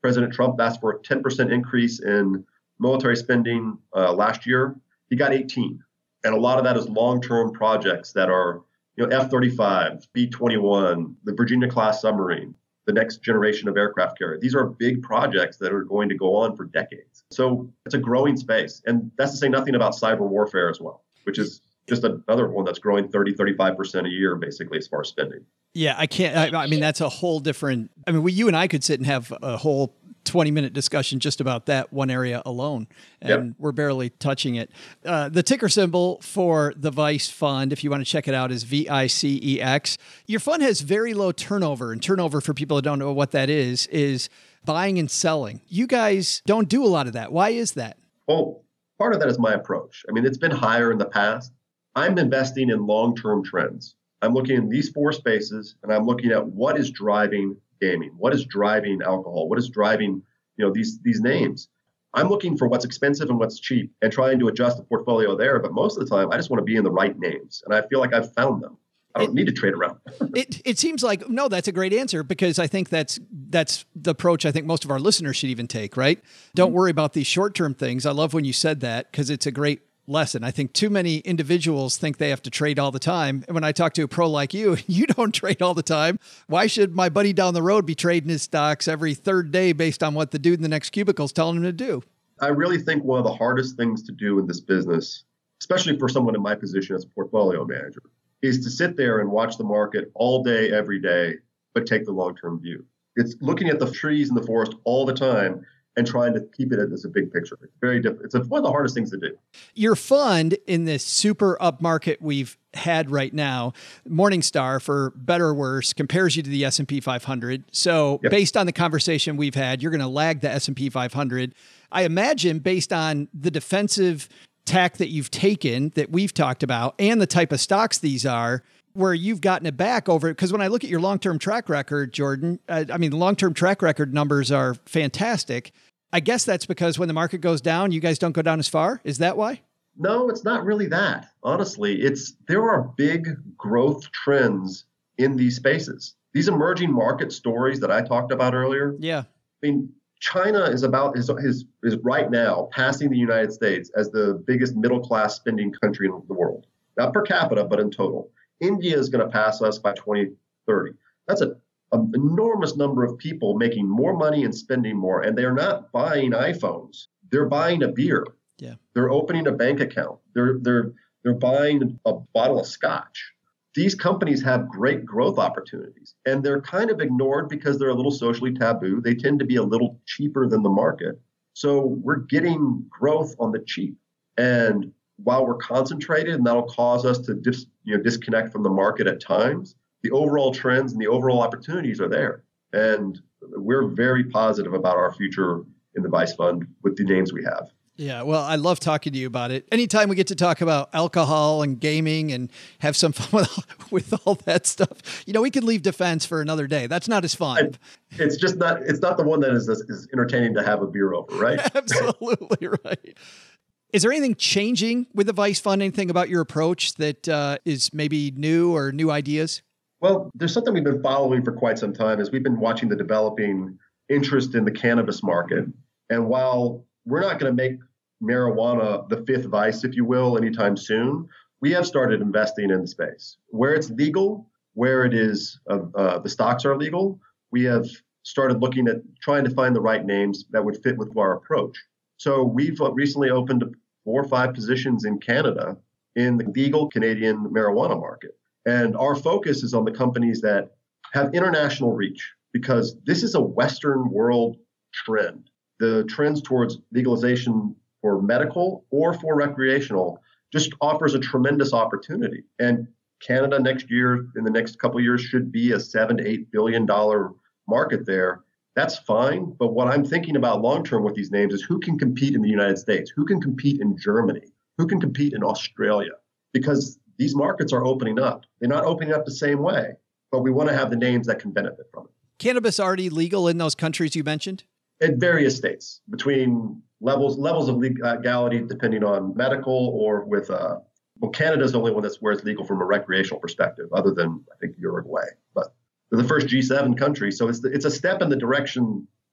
President Trump asked for a ten percent increase in military spending uh, last year. He got eighteen. And a lot of that is long-term projects that are, you know, F thirty-five, B twenty-one, the Virginia-class submarine, the next generation of aircraft carrier. These are big projects that are going to go on for decades. So it's a growing space. And that's to say nothing about cyber warfare as well, which is just another one that's growing thirty, thirty-five percent a year, basically, as far as spending. Yeah, I can't. I, I mean, that's a whole different. I mean, we, you and I could sit and have a whole twenty minute discussion just about that one area alone. And yep. We're barely touching it. Uh, the ticker symbol for the Vice Fund, if you want to check it out, is V I C E X. Your fund has very low turnover. And turnover, for people who don't know what that is, is buying and selling. You guys don't do a lot of that. Why is that? Well, part of that is my approach. I mean, it's been higher in the past. I'm investing in long-term trends. I'm looking in these four spaces, and I'm looking at what is driving gaming, what is driving alcohol, what is driving, you know, these these names. I'm looking for what's expensive and what's cheap and trying to adjust the portfolio there. But most of the time, I just want to be in the right names, and I feel like I've found them. I don't it, need to trade around. it it seems like, no, that's a great answer, because I think that's that's the approach I think most of our listeners should even take, right? Don't mm-hmm. worry about these short-term things. I love when you said that, because it's a great lesson. I think too many individuals think they have to trade all the time. And when I talk to a pro like you, you don't trade all the time. Why should my buddy down the road be trading his stocks every third day based on what the dude in the next cubicle is telling him to do? I really think one of the hardest things to do in this business, especially for someone in my position as a portfolio manager, is to sit there and watch the market all day, every day, but take the long-term view. It's looking at the trees in the forest all the time and trying to keep it as a big picture. It's very different. It's one of the hardest things to do. Your fund, in this super up market we've had right now, Morningstar, for better or worse, compares you to the S and P five hundred. So yep. Based on the conversation we've had, you're going to lag the S and P five hundred. I imagine, based on the defensive tack that you've taken that we've talked about and the type of stocks these are, where you've gotten it back over it. Because when I look at your long-term track record, Jordan, uh, I mean, the long-term track record numbers are fantastic. I guess that's because when the market goes down, you guys don't go down as far. Is that why? No, it's not really that. Honestly, it's there are big growth trends in these spaces. These emerging market stories that I talked about earlier. Yeah. I mean, China is about is is, is right now passing the United States as the biggest middle-class spending country in the world. Not per capita, but in total. India is going to pass us by twenty thirty. That's a, an enormous number of people making more money and spending more. And they're not buying iPhones. They're buying a beer. Yeah. They're opening a bank account. They're they're they're buying a bottle of scotch. These companies have great growth opportunities, and they're kind of ignored because they're a little socially taboo. They tend to be a little cheaper than the market. So we're getting growth on the cheap. And while we're concentrated, and that'll cause us to dis, you know, disconnect from the market at times, the overall trends and the overall opportunities are there. And we're very positive about our future in the Vice Fund with the names we have. Yeah, well, I love talking to you about it. Anytime we get to talk about alcohol and gaming and have some fun with, with all that stuff, you know, we can leave defense for another day. That's not as fun. It's just not, it's not the one that is, is entertaining to have a beer over, right? Absolutely right. Is there anything changing with the Vice Fund? Anything about your approach that uh, is maybe new or new ideas? Well, there's something we've been following for quite some time is we've been watching the developing interest in the cannabis market. And while we're not going to make marijuana the fifth vice, if you will, anytime soon, we have started investing in the space. Where it's legal, where it is, uh, uh, the stocks are legal, we have started looking at trying to find the right names that would fit with our approach. So we've recently opened four or five positions in Canada in the legal Canadian marijuana market. And our focus is on the companies that have international reach, because this is a Western world trend. The trends towards legalization for medical or for recreational just offers a tremendous opportunity. And Canada next year, in the next couple of years, should be a seven to eight billion dollar market there. That's fine. But what I'm thinking about long term with these names is who can compete in the United States, who can compete in Germany, who can compete in Australia, because these markets are opening up. They're not opening up the same way, but we want to have the names that can benefit from it. Cannabis already legal in those countries you mentioned? In various states, between levels levels of legality depending on medical or with, uh, well, Canada's the only one that's where it's legal from a recreational perspective, other than, I think, Uruguay. But they're the first G seven country, so it's the, it's a step in the direction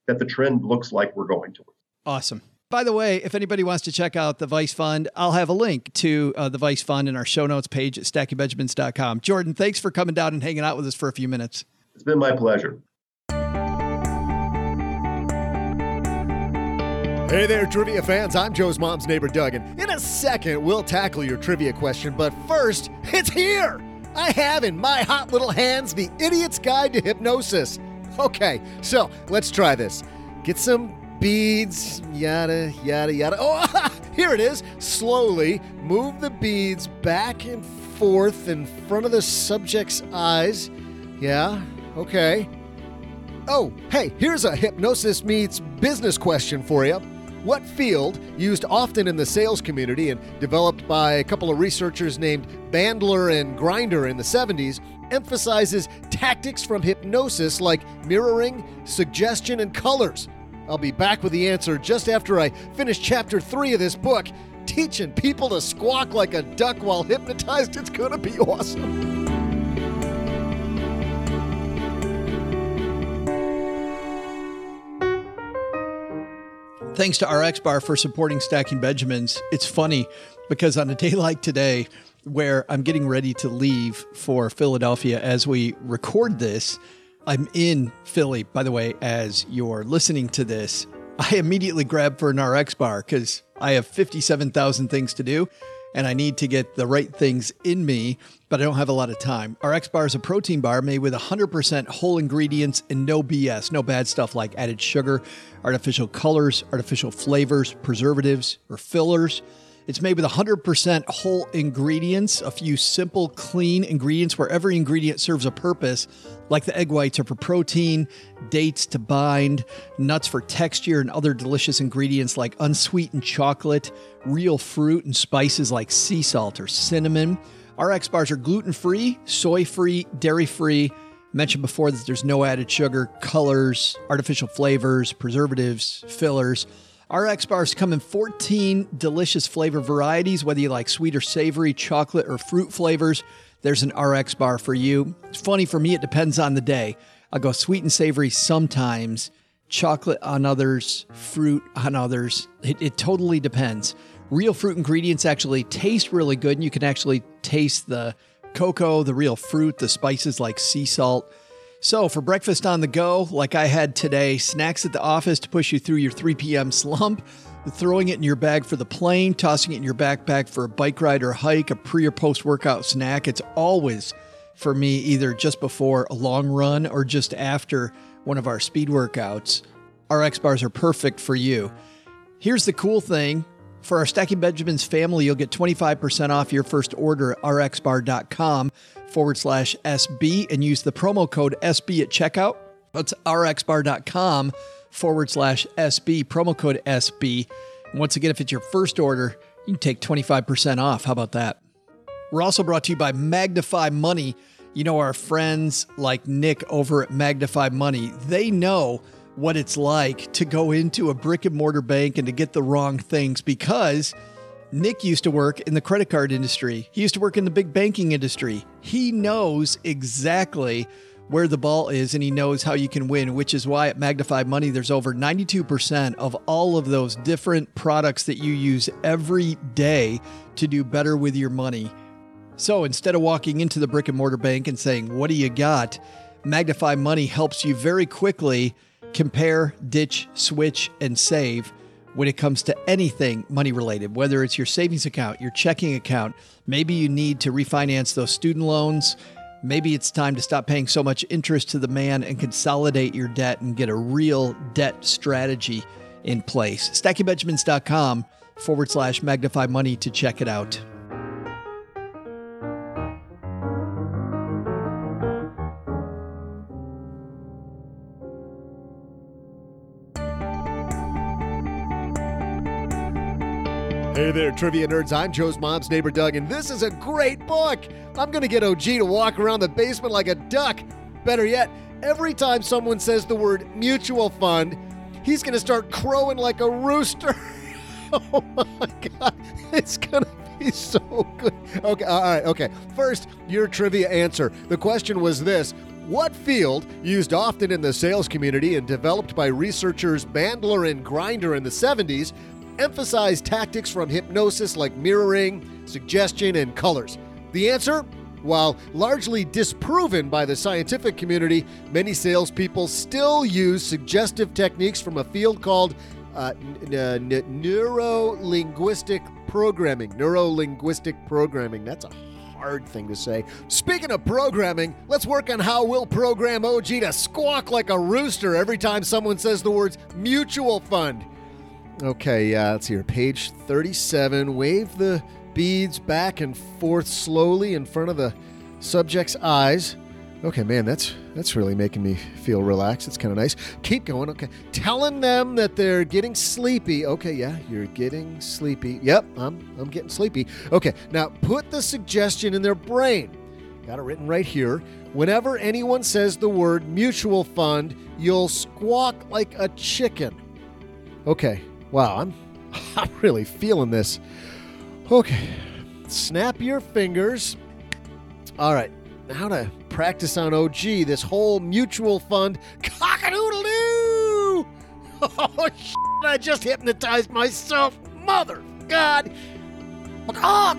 that the trend looks like we're going towards. Awesome. By the way, if anybody wants to check out the Vice Fund, I'll have a link to uh, the Vice Fund in our show notes page at stacking benjamins dot com. Jordan, thanks for coming down and hanging out with us for a few minutes. It's been my pleasure. Hey there, trivia fans. I'm Joe's mom's neighbor, Doug, and in a second, we'll tackle your trivia question. But first, it's here. I have in my hot little hands the Idiot's Guide to Hypnosis. Okay, so let's try this. Get some beads, yada, yada, yada. Oh, here it is. Slowly move the beads back and forth in front of the subject's eyes. Yeah, okay. Oh, hey, here's a hypnosis meets business question for you. What field, used often in the sales community and developed by a couple of researchers named Bandler and Grinder in the seventies, emphasizes tactics from hypnosis like mirroring, suggestion, and colors? I'll be back with the answer just after I finish chapter three of this book. Teaching people to squawk like a duck while hypnotized, it's going to be awesome. Thanks to R X Bar for supporting Stacking Benjamins. It's funny because on a day like today, where I'm getting ready to leave for Philadelphia as we record this, I'm in Philly, by the way, as you're listening to this. I immediately grabbed for an R X Bar because I have fifty-seven thousand things to do and I need to get the right things in me, but I don't have a lot of time. R X Bar is a protein bar made with one hundred percent whole ingredients and no B S, no bad stuff like added sugar, artificial colors, artificial flavors, preservatives, or fillers. It's made with one hundred percent whole ingredients, a few simple, clean ingredients where every ingredient serves a purpose, like the egg whites are for protein, dates to bind, nuts for texture, and other delicious ingredients like unsweetened chocolate, real fruit, and spices like sea salt or cinnamon. R X Bars are gluten-free, soy-free, dairy-free. Mentioned before that there's no added sugar, colors, artificial flavors, preservatives, fillers. R X Bars come in fourteen delicious flavor varieties, whether you like sweet or savory, chocolate or fruit flavors. There's an R X Bar for you. It's funny, for me, it depends on the day. I'll go sweet and savory sometimes, chocolate on others, fruit on others. It, it totally depends. Real fruit ingredients actually taste really good, and you can actually taste the cocoa, the real fruit, the spices like sea salt. So for breakfast on the go, like I had today, snacks at the office to push you through your three p.m. slump, throwing it in your bag for the plane, tossing it in your backpack for a bike ride or hike, a pre or post-workout snack. It's always, for me, either just before a long run or just after one of our speed workouts. R X Bars are perfect for you. Here's the cool thing. For our Stacking Benjamins family, you'll get twenty-five percent off your first order at rxbar.com forward slash SB and use the promo code S B at checkout. That's rxbar.com forward slash SB, promo code S B. And once again, if it's your first order, you can take twenty-five percent off. How about that? We're also brought to you by Magnify Money. You know, our friends like Nick over at Magnify Money, they know what it's like to go into a brick and mortar bank and to get the wrong things, because Nick used to work in the credit card industry. He used to work in the big banking industry. He knows exactly where the ball is and he knows how you can win, which is why at Magnify Money, there's over ninety-two percent of all of those different products that you use every day to do better with your money. So instead of walking into the brick and mortar bank and saying, what do you got? Magnify Money helps you very quickly compare, ditch, switch, and save when it comes to anything money related, whether it's your savings account, your checking account. Maybe you need to refinance those student loans. Maybe it's time to stop paying so much interest to the man and consolidate your debt and get a real debt strategy in place. stackingbenjamins.com forward slash magnify money to check it out. Hey there, trivia nerds. I'm Joe's mom's neighbor, Doug, and this is a great book. I'm going to get O G to walk around the basement like a duck. Better yet, every time someone says the word mutual fund, he's going to start crowing like a rooster. Oh my God, it's going to be so good. Okay, all right, okay. First, your trivia answer. The question was this: What field, used often in the sales community and developed by researchers Bandler and Grinder in the seventies, emphasized tactics from hypnosis like mirroring, suggestion, and colors? The answer? While largely disproven by the scientific community, many salespeople still use suggestive techniques from a field called uh, n- n- neuro-linguistic programming. Neuro-linguistic programming. That's a hard thing to say. Speaking of programming, let's work on how we'll program O G to squawk like a rooster every time someone says the words mutual fund. Okay, uh, let's see here. Page thirty-seven. Wave the beads back and forth slowly in front of the subject's eyes. Okay, man, that's that's really making me feel relaxed. It's kind of nice. Keep going. Okay. Telling them that they're getting sleepy. Okay, yeah, you're getting sleepy. Yep, I'm I'm getting sleepy. Okay, now put the suggestion in their brain. Got it written right here. Whenever anyone says the word mutual fund, you'll squawk like a chicken. Okay. Wow, I'm I'm really feeling this. Okay. Snap your fingers. All right. Now to practice on O G, this whole mutual fund cock-a-doodle-doo! Oh, shit, I just hypnotized myself. Mother God. Cock!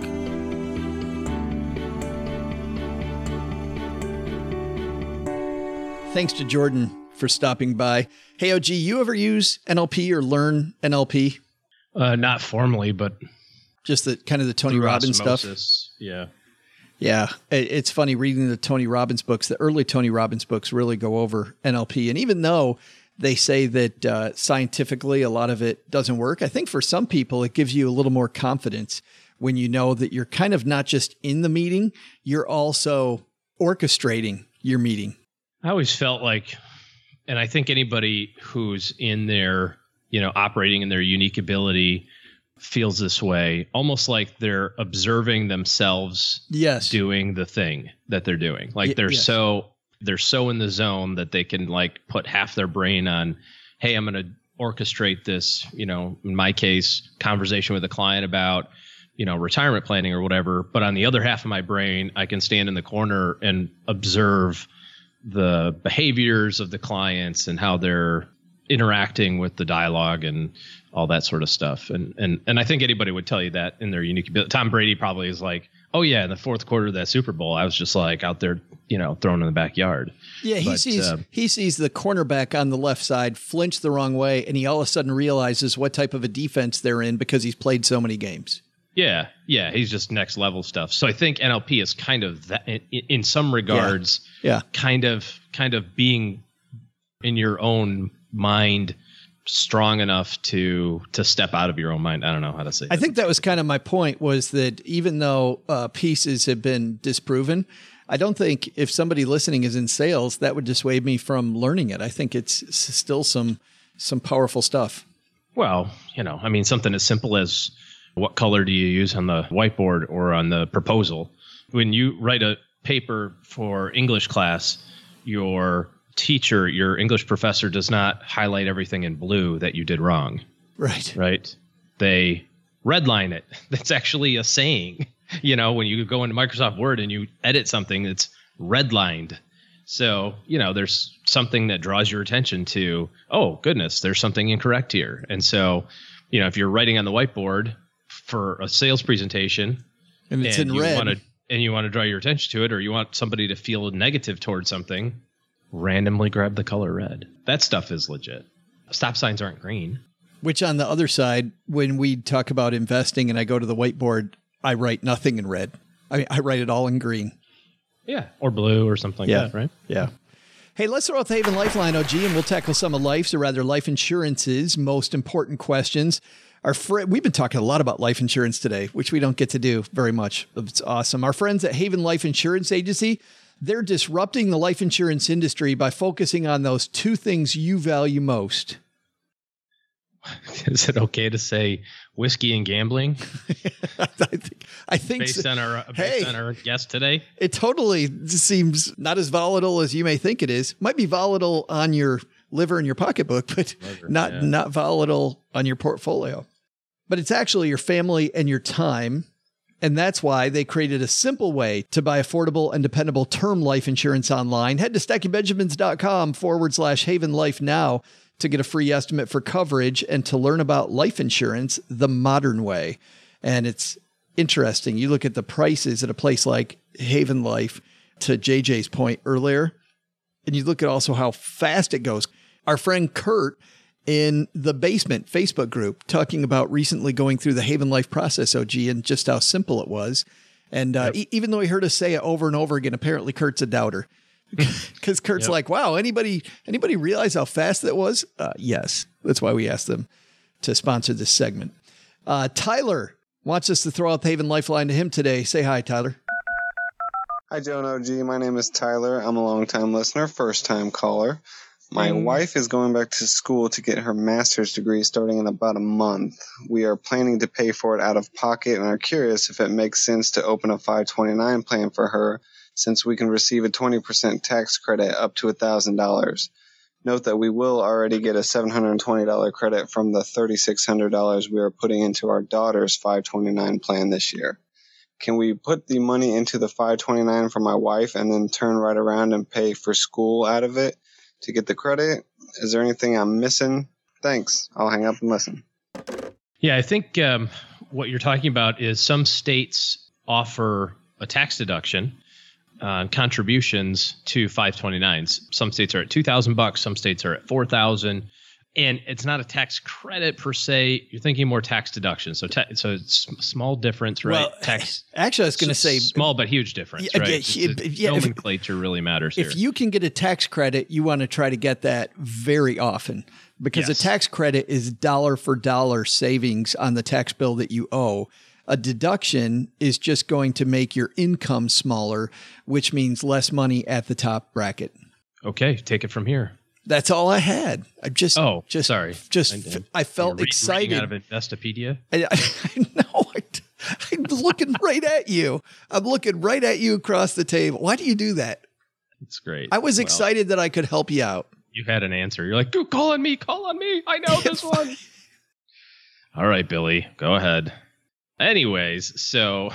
Thanks to Jordan for stopping by. Hey, O G, you ever use N L P or learn N L P? Uh, not formally, but just the kind of the Tony Robbins osmosis. Stuff. Yeah. Yeah. It's funny reading the Tony Robbins books. The early Tony Robbins books really go over N L P. And even though they say that uh, scientifically a lot of it doesn't work, I think for some people it gives you a little more confidence when you know that you're kind of not just in the meeting, you're also orchestrating your meeting. I always felt like, and I think anybody who's in there, you know, operating in their unique ability feels this way, almost like they're observing themselves yes. doing the thing that they're doing. Like they're yes. so they're so in the zone that they can like put half their brain on, hey, I'm going to orchestrate this, you know, in my case, conversation with a client about, you know, retirement planning or whatever. But on the other half of my brain, I can stand in the corner and observe the behaviors of the clients and how they're interacting with the dialogue and all that sort of stuff. And and and I think anybody would tell you that in their unique ability. Tom Brady probably is like, oh yeah, in the fourth quarter of that Super Bowl, I was just like out there, you know, throwing in the backyard. Yeah, he but, sees uh, he sees the cornerback on the left side flinch the wrong way, and he all of a sudden realizes what type of a defense they're in because he's played so many games. Yeah, yeah, he's just next level stuff. So I think N L P is kind of that in, in some regards, yeah. yeah, kind of kind of being in your own mind strong enough to to step out of your own mind. I don't know how to say I that. think that was kind of my point, was that even though uh, pieces have been disproven, I don't think if somebody listening is in sales, that would dissuade me from learning it. I think it's still some some powerful stuff. Well, you know, I mean, something as simple as what color do you use on the whiteboard or on the proposal? When you write a paper for English class, your teacher, your English professor does not highlight everything in blue that you did wrong. Right. Right. They redline it. That's actually a saying. You know, when you go into Microsoft Word and you edit something, it's redlined. So, you know, there's something that draws your attention to, oh, goodness, there's something incorrect here. And so, you know, if you're writing on the whiteboard for a sales presentation and it's and in you red, want to, and you want to draw your attention to it, or you want somebody to feel negative towards something, randomly grab the color red. That stuff is legit. Stop signs aren't green. Which on the other side, when we talk about investing and I go to the whiteboard, I write nothing in red. I mean, I write it all in green. Yeah. Or blue or something like yeah. that, right? Yeah. Hey, let's throw out the Haven Lifeline, O G, and we'll tackle some of life's, or rather life insurance's most important questions. Our fr- We've been talking a lot about life insurance today, which we don't get to do very much. It's awesome. Our friends at Haven Life Insurance Agency, they're disrupting the life insurance industry by focusing on those two things you value most. Is it okay to say whiskey and gambling? I think I think based so. on our based hey, on our guest today. It totally seems not as volatile as you may think it is. Might be volatile on your liver and your pocketbook, but liver, not yeah. not volatile on your portfolio. But it's actually your family and your time And that's why they created a simple way to buy affordable and dependable term life insurance online. Head to stackingbenjamins.com forward slash Haven Life now to get a free estimate for coverage and to learn about life insurance the modern way. And it's interesting. You look at the prices at a place like Haven Life, to J J's point earlier, and you look at also how fast it goes. Our friend Kurt in the Basement Facebook group talking about recently going through the Haven Life process, O G, and just how simple it was. And uh, yep. e- even though he heard us say it over and over again, apparently Kurt's a doubter. Because Kurt's yep. like, wow, anybody anybody realize how fast that was? Uh, yes. That's why we asked them to sponsor this segment. Uh, Tyler wants us to throw out the Haven Lifeline to him today. Say hi, Tyler. Hi, Joe and O G. My name is Tyler. I'm a long-time listener, first-time caller. My mm. wife is going back to school to get her master's degree starting in about a month. We are planning to pay for it out of pocket and are curious if it makes sense to open a five twenty-nine plan for her, since we can receive a twenty percent tax credit up to one thousand dollars. Note that we will already get a seven hundred twenty dollars credit from the three thousand six hundred dollars we are putting into our daughter's five twenty-nine plan this year. Can we put the money into the five twenty-nine for my wife and then turn right around and pay for school out of it to get the credit? Is there anything I'm missing? Thanks. I'll hang up and listen. Yeah, I think um, what you're talking about is some states offer a tax deduction on uh, contributions to five twenty-nines. Some states are at two thousand bucks. Some states are at four thousand. And it's not a tax credit per se. You're thinking more tax deduction. So, ta- so it's a small difference, right? Well, tax. Actually, I was going to say small but huge difference, yeah, right? Yeah, the yeah, nomenclature if, really matters if here. you can get a tax credit, you want to try to get that very often, because yes. a tax credit is dollar for dollar savings on the tax bill that you owe. A deduction is just going to make your income smaller, which means less money at the top bracket. Okay, take it from here. That's all I had. I just, oh, just, sorry. Just, I, I felt You're excited. Out of Investopedia. I, I, I know. I, I'm looking right at you. I'm looking right at you across the table. Why do you do that? It's great. I was well, excited that I could help you out. You had an answer. You're like, dude, call on me, call on me. I know this one. All right, Billy, go ahead. Anyways, so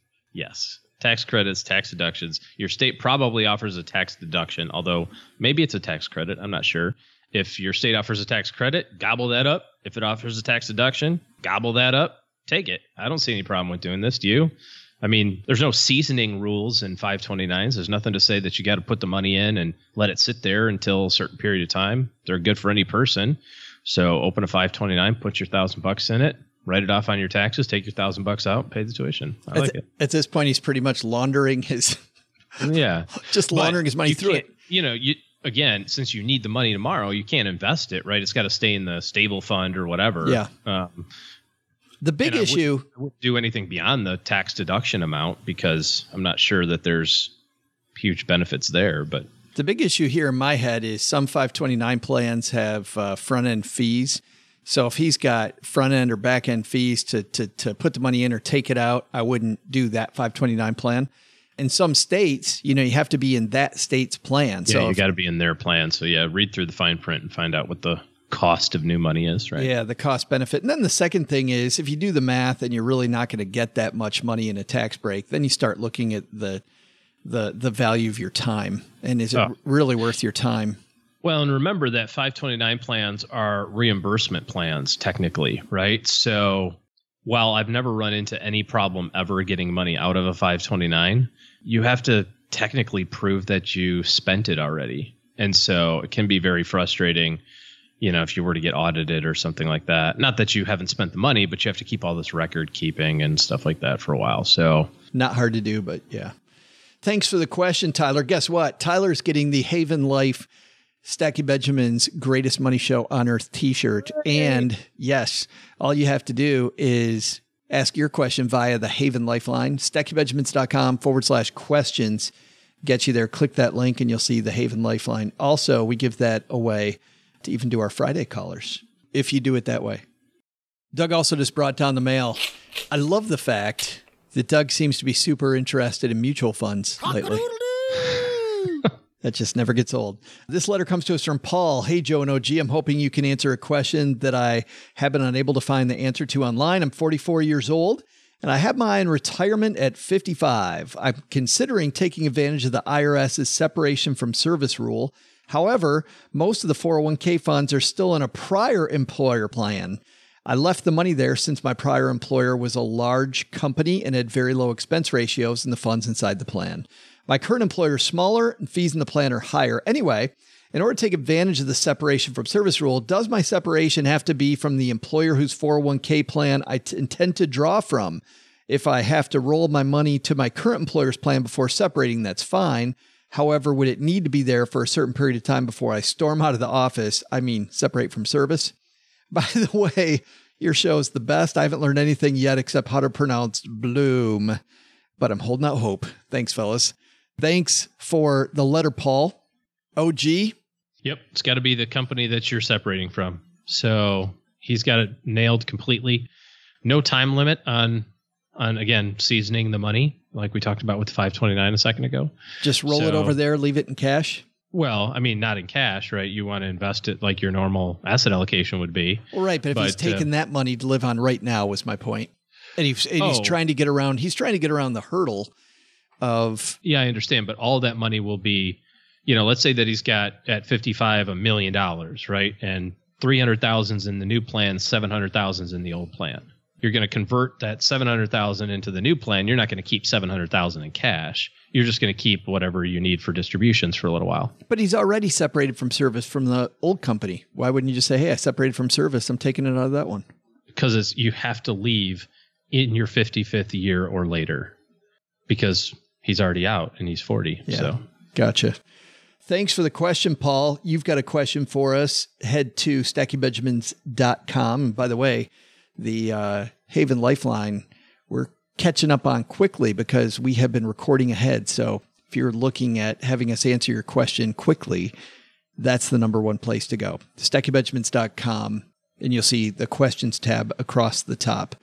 yes. Tax credits, tax deductions. Your state probably offers a tax deduction, although maybe it's a tax credit. I'm not sure. If your state offers a tax credit, gobble that up. If it offers a tax deduction, gobble that up. Take it. I don't see any problem with doing this. Do you? I mean, there's no seasoning rules in five twenty-nines. There's nothing to say that you got to put the money in and let it sit there until a certain period of time. They're good for any person. So open a five twenty-nine, put your thousand bucks in it. Write it off on your taxes, take your thousand bucks out, pay the tuition. I at like th- it. At this point, he's pretty much laundering his, yeah, just laundering but his money through it. You know, you again, since you need the money tomorrow, you can't invest it, right? It's got to stay in the stable fund or whatever. Yeah. Um, the big issue. I wouldn't, I wouldn't do anything beyond the tax deduction amount because I'm not sure that there's huge benefits there. But the big issue here in my head is some five twenty-nine plans have uh, front end fees. So if he's got front end or back end fees to, to, to put the money in or take it out, I wouldn't do that five twenty-nine plan. In some states, you know, you have to be in that state's plan. Yeah, so you got to be in their plan. So yeah, read through the fine print and find out what the cost of new money is, right? Yeah, the cost benefit. And then the second thing is if you do the math and you're really not going to get that much money in a tax break, then you start looking at the the the value of your time. And is it oh. really worth your time? Well, and remember that five twenty-nine plans are reimbursement plans, technically, right? So while I've never run into any problem ever getting money out of a five twenty-nine, you have to technically prove that you spent it already. And so it can be very frustrating, you know, if you were to get audited or something like that. Not that you haven't spent the money, but you have to keep all this record keeping and stuff like that for a while. So not hard to do, but yeah. Thanks for the question, Tyler. Guess what? Tyler's getting the Haven Life Stacking Benjamin's Greatest Money Show on Earth t-shirt. And yes, all you have to do is ask your question via the Haven Lifeline, stackingbenjamins.com forward slash questions. Get you there. Click that link and you'll see the Haven Lifeline. Also, we give that away to even do our Friday callers if you do it that way. Doug also just brought down the mail. I love the fact that Doug seems to be super interested in mutual funds lately. That just never gets old. This letter comes to us from Paul. Hey, Joe and O G, I'm hoping you can answer a question that I have been unable to find the answer to online. I'm forty-four years old and I have my eye on retirement at fifty-five. I'm considering taking advantage of the IRS's separation from service rule. However, most of the four oh one k funds are still in a prior employer plan. I left the money there since my prior employer was a large company and had very low expense ratios in the funds inside the plan. My current employer is smaller and fees in the plan are higher. Anyway, in order to take advantage of the separation from service rule, does my separation have to be from the employer whose four oh one k plan I t- intend to draw from? If I have to roll my money to my current employer's plan before separating, that's fine. However, would it need to be there for a certain period of time before I storm out of the office? I mean, separate from service? By the way, your show is the best. I haven't learned anything yet except how to pronounce Bloom, but I'm holding out hope. Thanks, fellas. Thanks for the letter, Paul. O G? Yep. It's got to be the company that you're separating from. So he's got it nailed completely. No time limit on, on again, seasoning the money, like we talked about with five twenty-nine a second ago. Just roll so, it over there, leave it in cash? Well, I mean, not in cash, right? You want to invest it like your normal asset allocation would be. Well, right, but if but, he's taking uh, that money to live on right now was my point. And, he's, and oh, he's trying to get around, he's trying to get around the hurdle of... Yeah, I understand. But all that money will be, you know, let's say that he's got at fifty-five a million dollars, right? And three hundred thousand is in the new plan, seven hundred thousand is in the old plan. You're going to convert that seven hundred thousand into the new plan. You're not going to keep seven hundred thousand in cash. You're just going to keep whatever you need for distributions for a little while. But he's already separated from service from the old company. Why wouldn't you just say, hey, I separated from service. I'm taking it out of that one. Because it's, you have to leave in your fifty-fifth year or later because he's already out and he's forty. Yeah, so gotcha. Thanks for the question, Paul. You've got a question for us. Head to stacking benjamins dot com. And by the way, the uh, Haven Lifeline, we're catching up on quickly because we have been recording ahead. So if you're looking at having us answer your question quickly, that's the number one place to go. stacking benjamins dot com, and you'll see the questions tab across the top.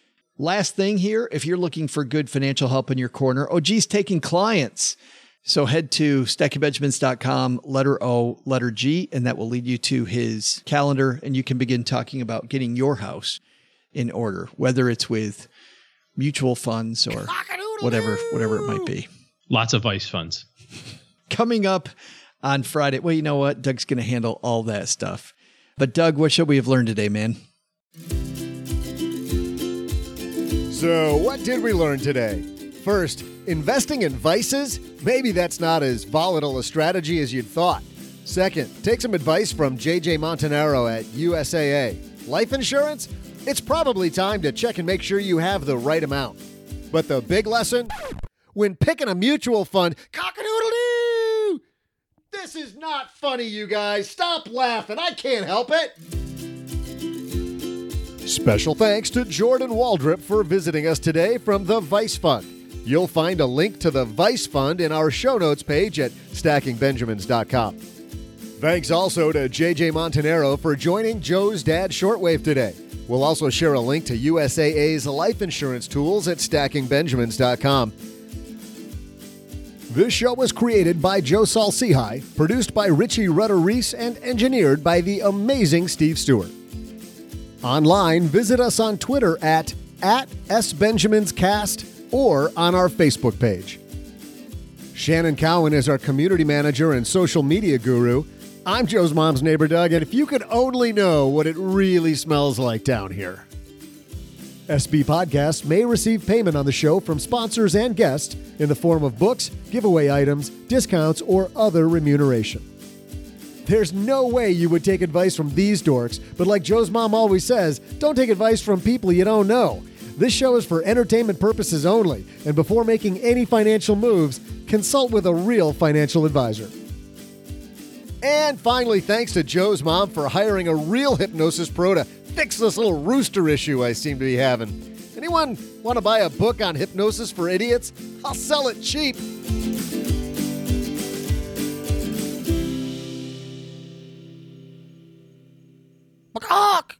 Last thing here, if you're looking for good financial help in your corner, O G's taking clients. So head to stacking benjamins dot com, letter O, letter G, and that will lead you to his calendar, and you can begin talking about getting your house in order, whether it's with mutual funds or whatever, whatever it might be. Lots of vice funds. Coming up on Friday. Well, you know what? Doug's going to handle all that stuff. But Doug, what should we have learned today, man? So what did we learn today? First, investing in vices? Maybe that's not as volatile a strategy as you'd thought. Second, take some advice from J J Montanaro at U S A A. Life insurance? It's probably time to check and make sure you have the right amount. But the big lesson? When picking a mutual fund, cock-a-doodle-doo! This is not funny, you guys. Stop laughing. I can't help it. Special thanks to Jordan Waldrop for visiting us today from the Vice Fund. You'll find a link to the Vice Fund in our show notes page at stacking benjamins dot com. Thanks also to J J Montanaro for joining Joe's Dad Shortwave today. We'll also share a link to U S A A's life insurance tools at stacking benjamins dot com. This show was created by Joe Saul-Sehy, produced by Richie Rutter-Reese, and engineered by the amazing Steve Stewart. Online, visit us on Twitter at, at SBenjaminsCast or on our Facebook page. Shannon Cowan is our community manager and social media guru. I'm Joe's mom's neighbor, Doug, and if you could only know what it really smells like down here. S B Podcasts may receive payment on the show from sponsors and guests in the form of books, giveaway items, discounts, or other remuneration. There's no way you would take advice from these dorks, but like Joe's mom always says, don't take advice from people you don't know. This show is for entertainment purposes only, and before making any financial moves, consult with a real financial advisor. And finally, thanks to Joe's mom for hiring a real hypnosis pro to fix this little rooster issue I seem to be having. Anyone want to buy a book on hypnosis for idiots? I'll sell it cheap. Cock!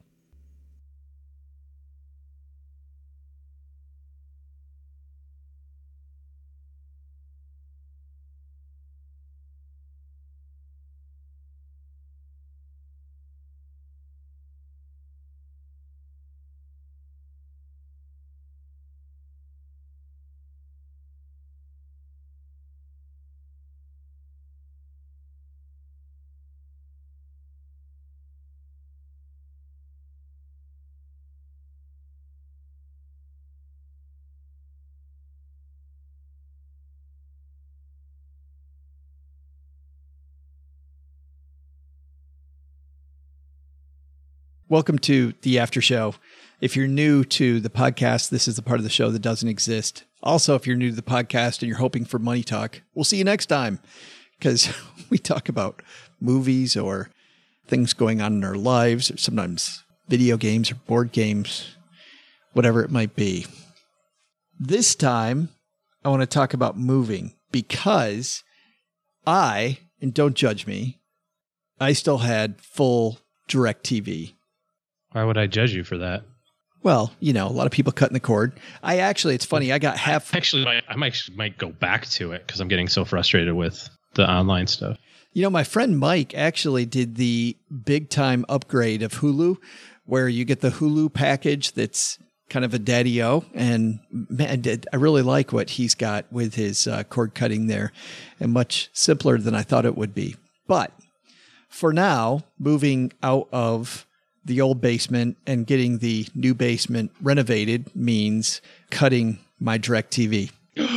Welcome to the after show. If you're new to the podcast, this is the part of the show that doesn't exist. Also, if you're new to the podcast and you're hoping for money talk, we'll see you next time, because we talk about movies or things going on in our lives, or sometimes video games or board games, whatever it might be. This time, I want to talk about moving because I, and don't judge me, I still had full DirecTV. Why would I judge you for that? Well, you know, a lot of people cutting the cord. I actually, it's funny, I got half. Actually, I, I might might go back to it because I'm getting so frustrated with the online stuff. You know, my friend Mike actually did the big time upgrade of Hulu, where you get the Hulu package that's kind of a daddy-o. And man, I really like what he's got with his uh, cord cutting there, and much simpler than I thought it would be. But for now, moving out of the old basement and getting the new basement renovated means cutting my DirecTV.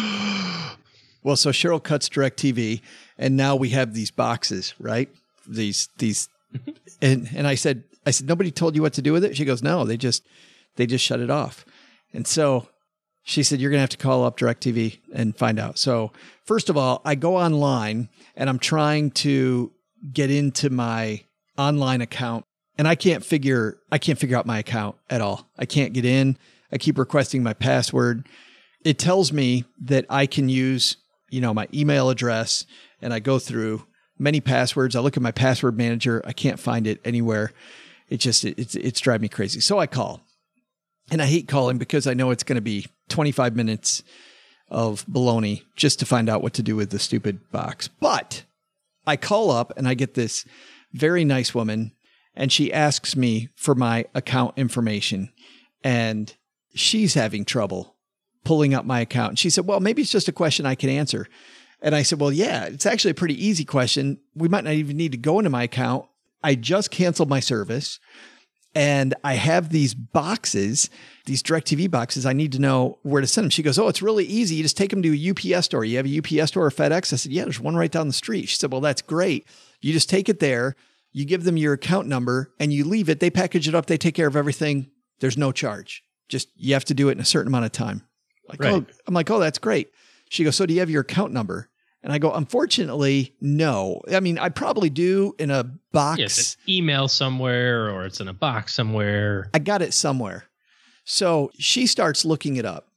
Well, so Cheryl cuts DirecTV, and now we have these boxes, right? These, these, and, and I said, I said, nobody told you what to do with it? She goes, no, they just, they just shut it off. And so she said, you're going to have to call up DirecTV and find out. So first of all, I go online and I'm trying to get into my online account, and I can't figure, I can't figure out my account at all. I can't get in. I keep requesting my password. It tells me that I can use, you know, my email address, and I go through many passwords. I look at my password manager. I can't find it anywhere. It just, it, it's, it's driving me crazy. So I call, and I hate calling because I know it's going to be twenty-five minutes of baloney just to find out what to do with the stupid box. But I call up and I get this very nice woman, and she asks me for my account information, and she's having trouble pulling up my account. And she said, well, maybe it's just a question I can answer. And I said, well, yeah, it's actually a pretty easy question. We might not even need to go into my account. I just canceled my service, and I have these boxes, these DirecTV boxes. I need to know where to send them. She goes, oh, it's really easy. You just take them to a U P S store. You have a U P S store or FedEx? I said, yeah, there's one right down the street. She said, well, that's great. You just take it there. You give them your account number and you leave it. They package it up. They take care of everything. There's no charge. Just, you have to do it in a certain amount of time. Like, right. oh, I'm like, oh, that's great. She goes, so do you have your account number? And I go, unfortunately, no. I mean, I probably do in a box. Yes, it's an email somewhere, or it's in a box somewhere. I got it somewhere. So she starts looking it up,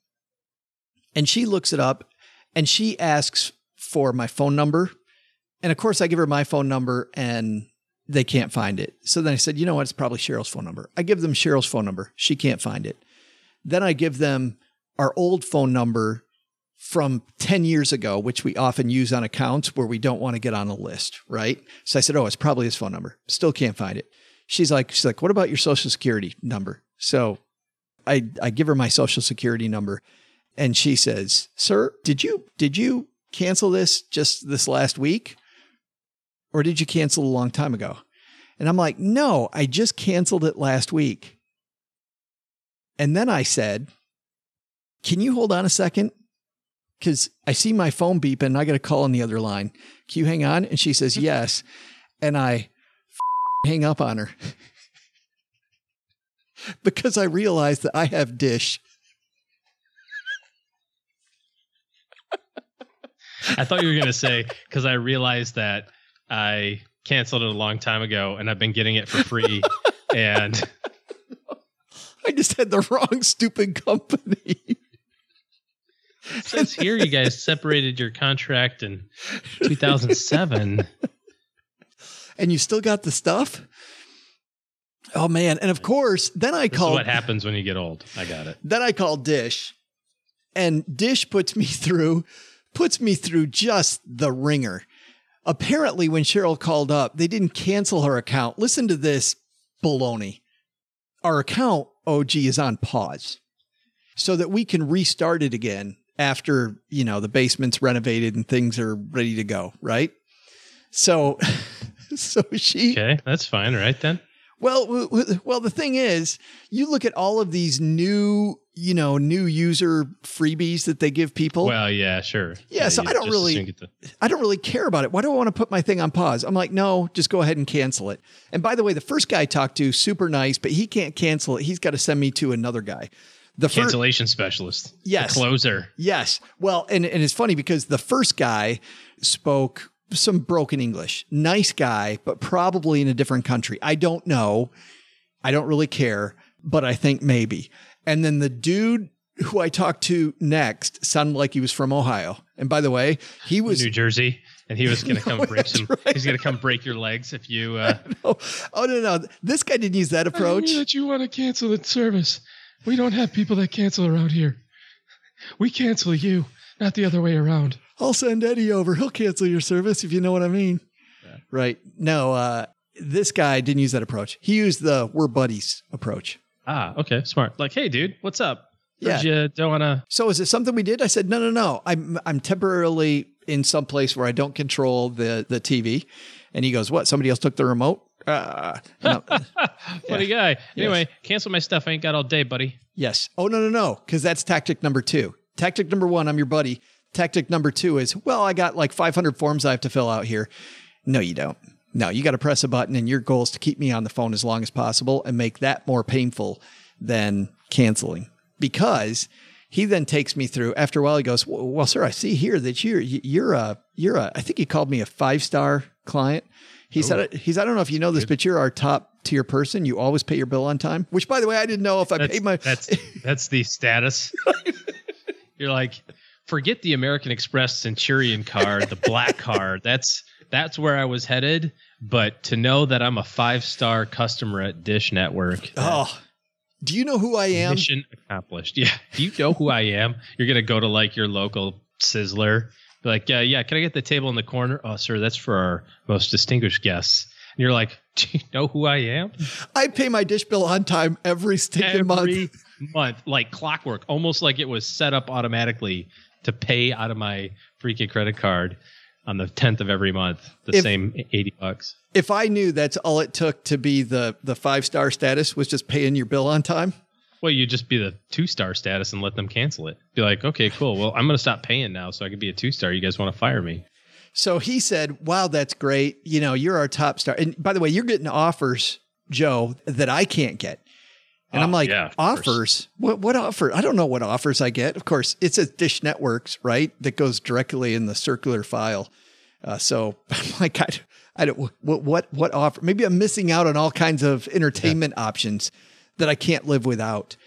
and she looks it up, and she asks for my phone number. And of course I give her my phone number, and they can't find it. So then I said, you know what? It's probably Cheryl's phone number. I give them Cheryl's phone number. She can't find it. Then I give them our old phone number from ten years ago, which we often use on accounts where we don't want to get on a list, right? So I said, oh, it's probably his phone number. Still can't find it. She's like, she's like, what about your social security number? So I, I give her my social security number, and she says, sir, did you, did you cancel this just this last week? Or did you cancel a long time ago? And I'm like, no, I just canceled it last week. And then I said, can you hold on a second? Because I see my phone beep and I got a call on the other line. Can you hang on? And she says, yes. And I f- hang up on her because I realized that I have Dish. I thought you were going to say, because I realized that I canceled it a long time ago and I've been getting it for free. And I just had the wrong stupid company. It says here you guys separated your contract in two thousand seven. And you still got the stuff? Oh, man. And of course, then I this called. Is what happens when you get old. I got it. Then I called Dish, and Dish puts me through, puts me through just the ringer. Apparently, when Cheryl called up, they didn't cancel her account. Listen to this baloney. Our account, O G, is on pause so that we can restart it again after, you know, the basement's renovated and things are ready to go, right? So, so she... Okay, that's fine, right then? Well, w- w- well, the thing is, you look at all of these new you know, new user freebies that they give people. Well, yeah, sure. Yeah, yeah so I don't really, the- I don't really care about it. Why do I want to put my thing on pause? I'm like, no, just go ahead and cancel it. And by the way, the first guy I talked to, super nice, but he can't cancel it. He's got to send me to another guy. The cancellation first, specialist. Yes. The closer. Yes. Well, and, and it's funny because the first guy spoke some broken English. Nice guy, but probably in a different country. I don't know. I don't really care, but I think maybe. And then the dude who I talked to next sounded like he was from Ohio. And by the way, he was New Jersey, and he was going to no, come break some. Right. He's going to come break your legs if you. Uh, no. Oh no, no, this guy didn't use that approach. I hear that you want to cancel the service. We don't have people that cancel around here. We cancel you, not the other way around. I'll send Eddie over. He'll cancel your service if you know what I mean. Yeah. Right? No, uh, this guy didn't use that approach. He used the "we're buddies" approach. Ah, okay, smart. Like, hey, dude, what's up? Yeah, you don't want to. So, is it something we did? I said, no, no, no. I'm I'm temporarily in some place where I don't control the the T V. And he goes, "What? Somebody else took the remote?" Uh, no. Funny yeah. guy. Anyway, yes. Cancel my stuff. I ain't got all day, buddy. Yes. Oh no, no, no. Because that's tactic number two. Tactic number one, I'm your buddy. Tactic number two is, well, I got like five hundred forms I have to fill out here. No, you don't. No, you got to press a button, and your goal is to keep me on the phone as long as possible and make that more painful than canceling. Because he then takes me through. After a while, he goes, "Well, well sir, I see here that you're you're a you're a. I think he called me a five star client." He Ooh. said, "He's I don't know if you know this, but you're our top tier person. You always pay your bill on time." Which, by the way, I didn't know if I that's, paid my. That's that's the status. You're like, forget the American Express Centurion card, the black card. That's that's where I was headed. But to know that I'm a five-star customer at Dish Network. Oh, do you know who I am? Mission accomplished. Yeah. Do you know who I am? You're going to go to like your local Sizzler. Be like, yeah, yeah, can I get the table in the corner? Oh, sir, that's for our most distinguished guests. And you're like, do you know who I am? I pay my Dish bill on time every stinking month. Every month, like clockwork, almost like it was set up automatically to pay out of my freaking credit card on the tenth of every month, the if, same eighty bucks. If I knew that's all it took to be the the five-star status was just paying your bill on time. Well, you just be the two-star status and let them cancel it. Be like, okay, cool. Well, I'm going to stop paying now so I can be a two-star. You guys want to fire me? So he said, wow, that's great. You know, you're our top star. And by the way, you're getting offers, Joe, that I can't get. And oh, I'm like, yeah, offers? What what offer? I don't know what offers I get. Of course, it's a Dish Networks, right? That goes directly in the circular file. Uh, so I'm like, I, I don't, what, what, what offer? Maybe I'm missing out on all kinds of entertainment yeah. options that I can't live without.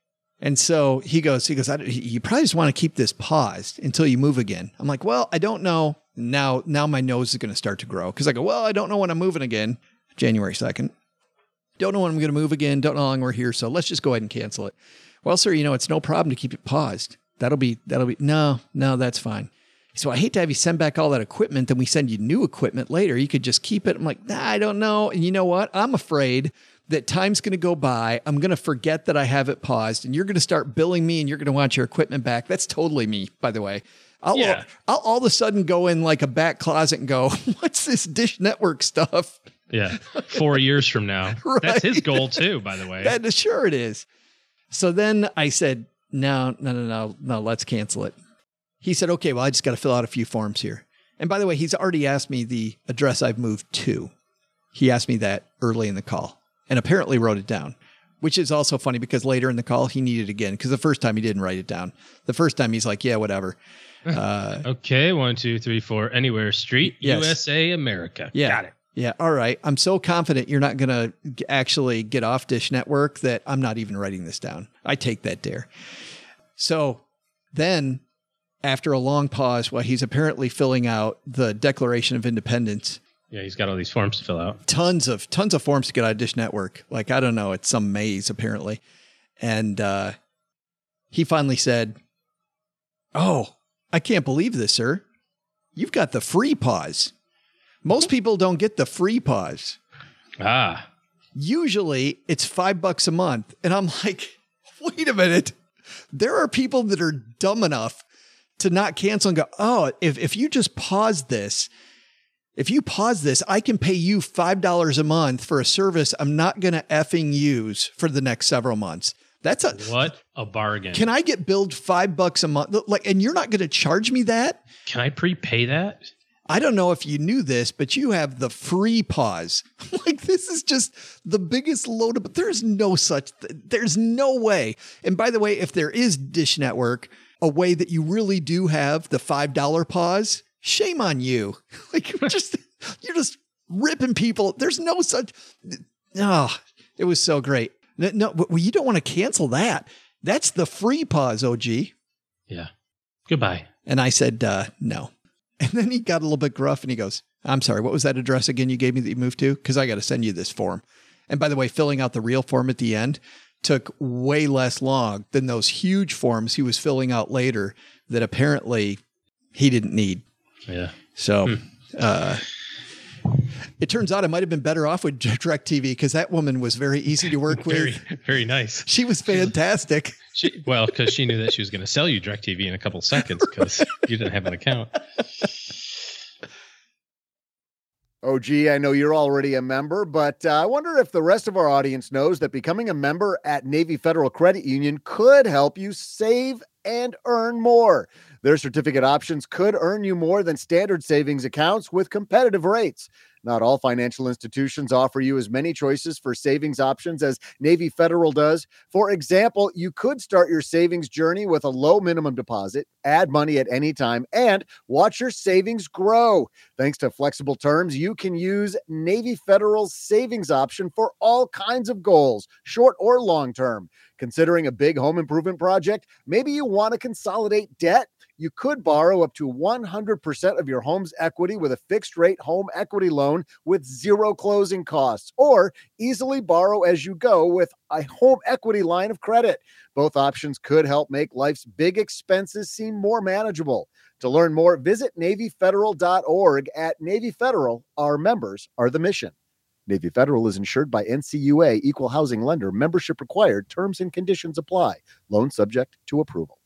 And so he goes, he goes, I, you probably just want to keep this paused until you move again. I'm like, well, I don't know. Now, now my nose is going to start to grow. Cause I go, well, I don't know when I'm moving again. January second. Don't know when I'm going to move again. Don't know how long we're here. So let's just go ahead and cancel it. Well, sir, you know, it's no problem to keep it paused. That'll be, that'll be, no, no, that's fine. So I hate to have you send back all that equipment. Then we send you new equipment later. You could just keep it. I'm like, nah, I don't know. And you know what? I'm afraid that time's going to go by. I'm going to forget that I have it paused, and you're going to start billing me, and you're going to want your equipment back. That's totally me, by the way. I'll, yeah. I'll all of a sudden go in like a back closet and go, what's this Dish Network stuff? Yeah. Four years from now. Right. That's his goal too, by the way. That, sure it is. So then I said, no, no, no, no, no, let's cancel it. He said, okay, well, I just got to fill out a few forms here. And by the way, he's already asked me the address I've moved to. He asked me that early in the call and apparently wrote it down, which is also funny because later in the call, he needed it again because the first time he didn't write it down. The first time he's like, yeah, whatever. Uh, okay, one, two, three, four, Anywhere Street, yes. U S A, America. Yeah. Got it. Yeah. All right. I'm so confident you're not going to actually get off Dish Network that I'm not even writing this down. I take that dare. So then after a long pause while he's apparently filling out the Declaration of Independence. Yeah, he's got all these forms to fill out. Tons of, tons of forms to get out of Dish Network. Like, I don't know, it's some maze apparently. And uh, he finally said, oh, I can't believe this, sir. You've got the free pause. Most people don't get the free pause. Ah. Usually it's five bucks a month. And I'm like, wait a minute. There are people that are dumb enough to not cancel and go, oh, if, if you just pause this, if you pause this, I can pay you five dollars a month for a service I'm not going to effing use for the next several months. That's a what A bargain. Can I get billed five bucks a month? Like, and you're not going to charge me that? Can I prepay that? I don't know if you knew this, but you have the free pause. Like, this is just the biggest load of, but there's no such, there's no way. And by the way, if there is Dish Network, a way that you really do have the five dollar pause, shame on you. Like, you're just, you're just ripping people. There's no such, oh, it was so great. No, no, well, you don't want to cancel that. That's the free pause, O G. Yeah. Goodbye. And I said, uh, no. And then he got a little bit gruff and he goes, I'm sorry, what was that address again you gave me that you moved to? Because I got to send you this form. And by the way, filling out the real form at the end took way less long than those huge forms he was filling out later that apparently he didn't need. Yeah. So hmm. uh, it turns out I might have been better off with DirecTV because that woman was very easy to work with. Very, very nice. She was fantastic. She, well, because she knew that she was going to sell you DirecTV in a couple seconds because you didn't have an account. Oh, gee, I know you're already a member, but uh, I wonder if the rest of our audience knows that becoming a member at Navy Federal Credit Union could help you save and earn more. Their certificate options could earn you more than standard savings accounts with competitive rates. Not all financial institutions offer you as many choices for savings options as Navy Federal does. For example, you could start your savings journey with a low minimum deposit, add money at any time, and watch your savings grow. Thanks to flexible terms, you can use Navy Federal's savings option for all kinds of goals, short or long term. Considering a big home improvement project, maybe you want to consolidate debt. You could borrow up to one hundred percent of your home's equity with a fixed rate home equity loan with zero closing costs, or easily borrow as you go with a home equity line of credit. Both options could help make life's big expenses seem more manageable. To learn more, visit Navy Federal dot org. At Navy Federal, our members are the mission. Navy Federal is insured by N C U A, Equal Housing Lender. Membership required. Terms and conditions apply. Loan subject to approval.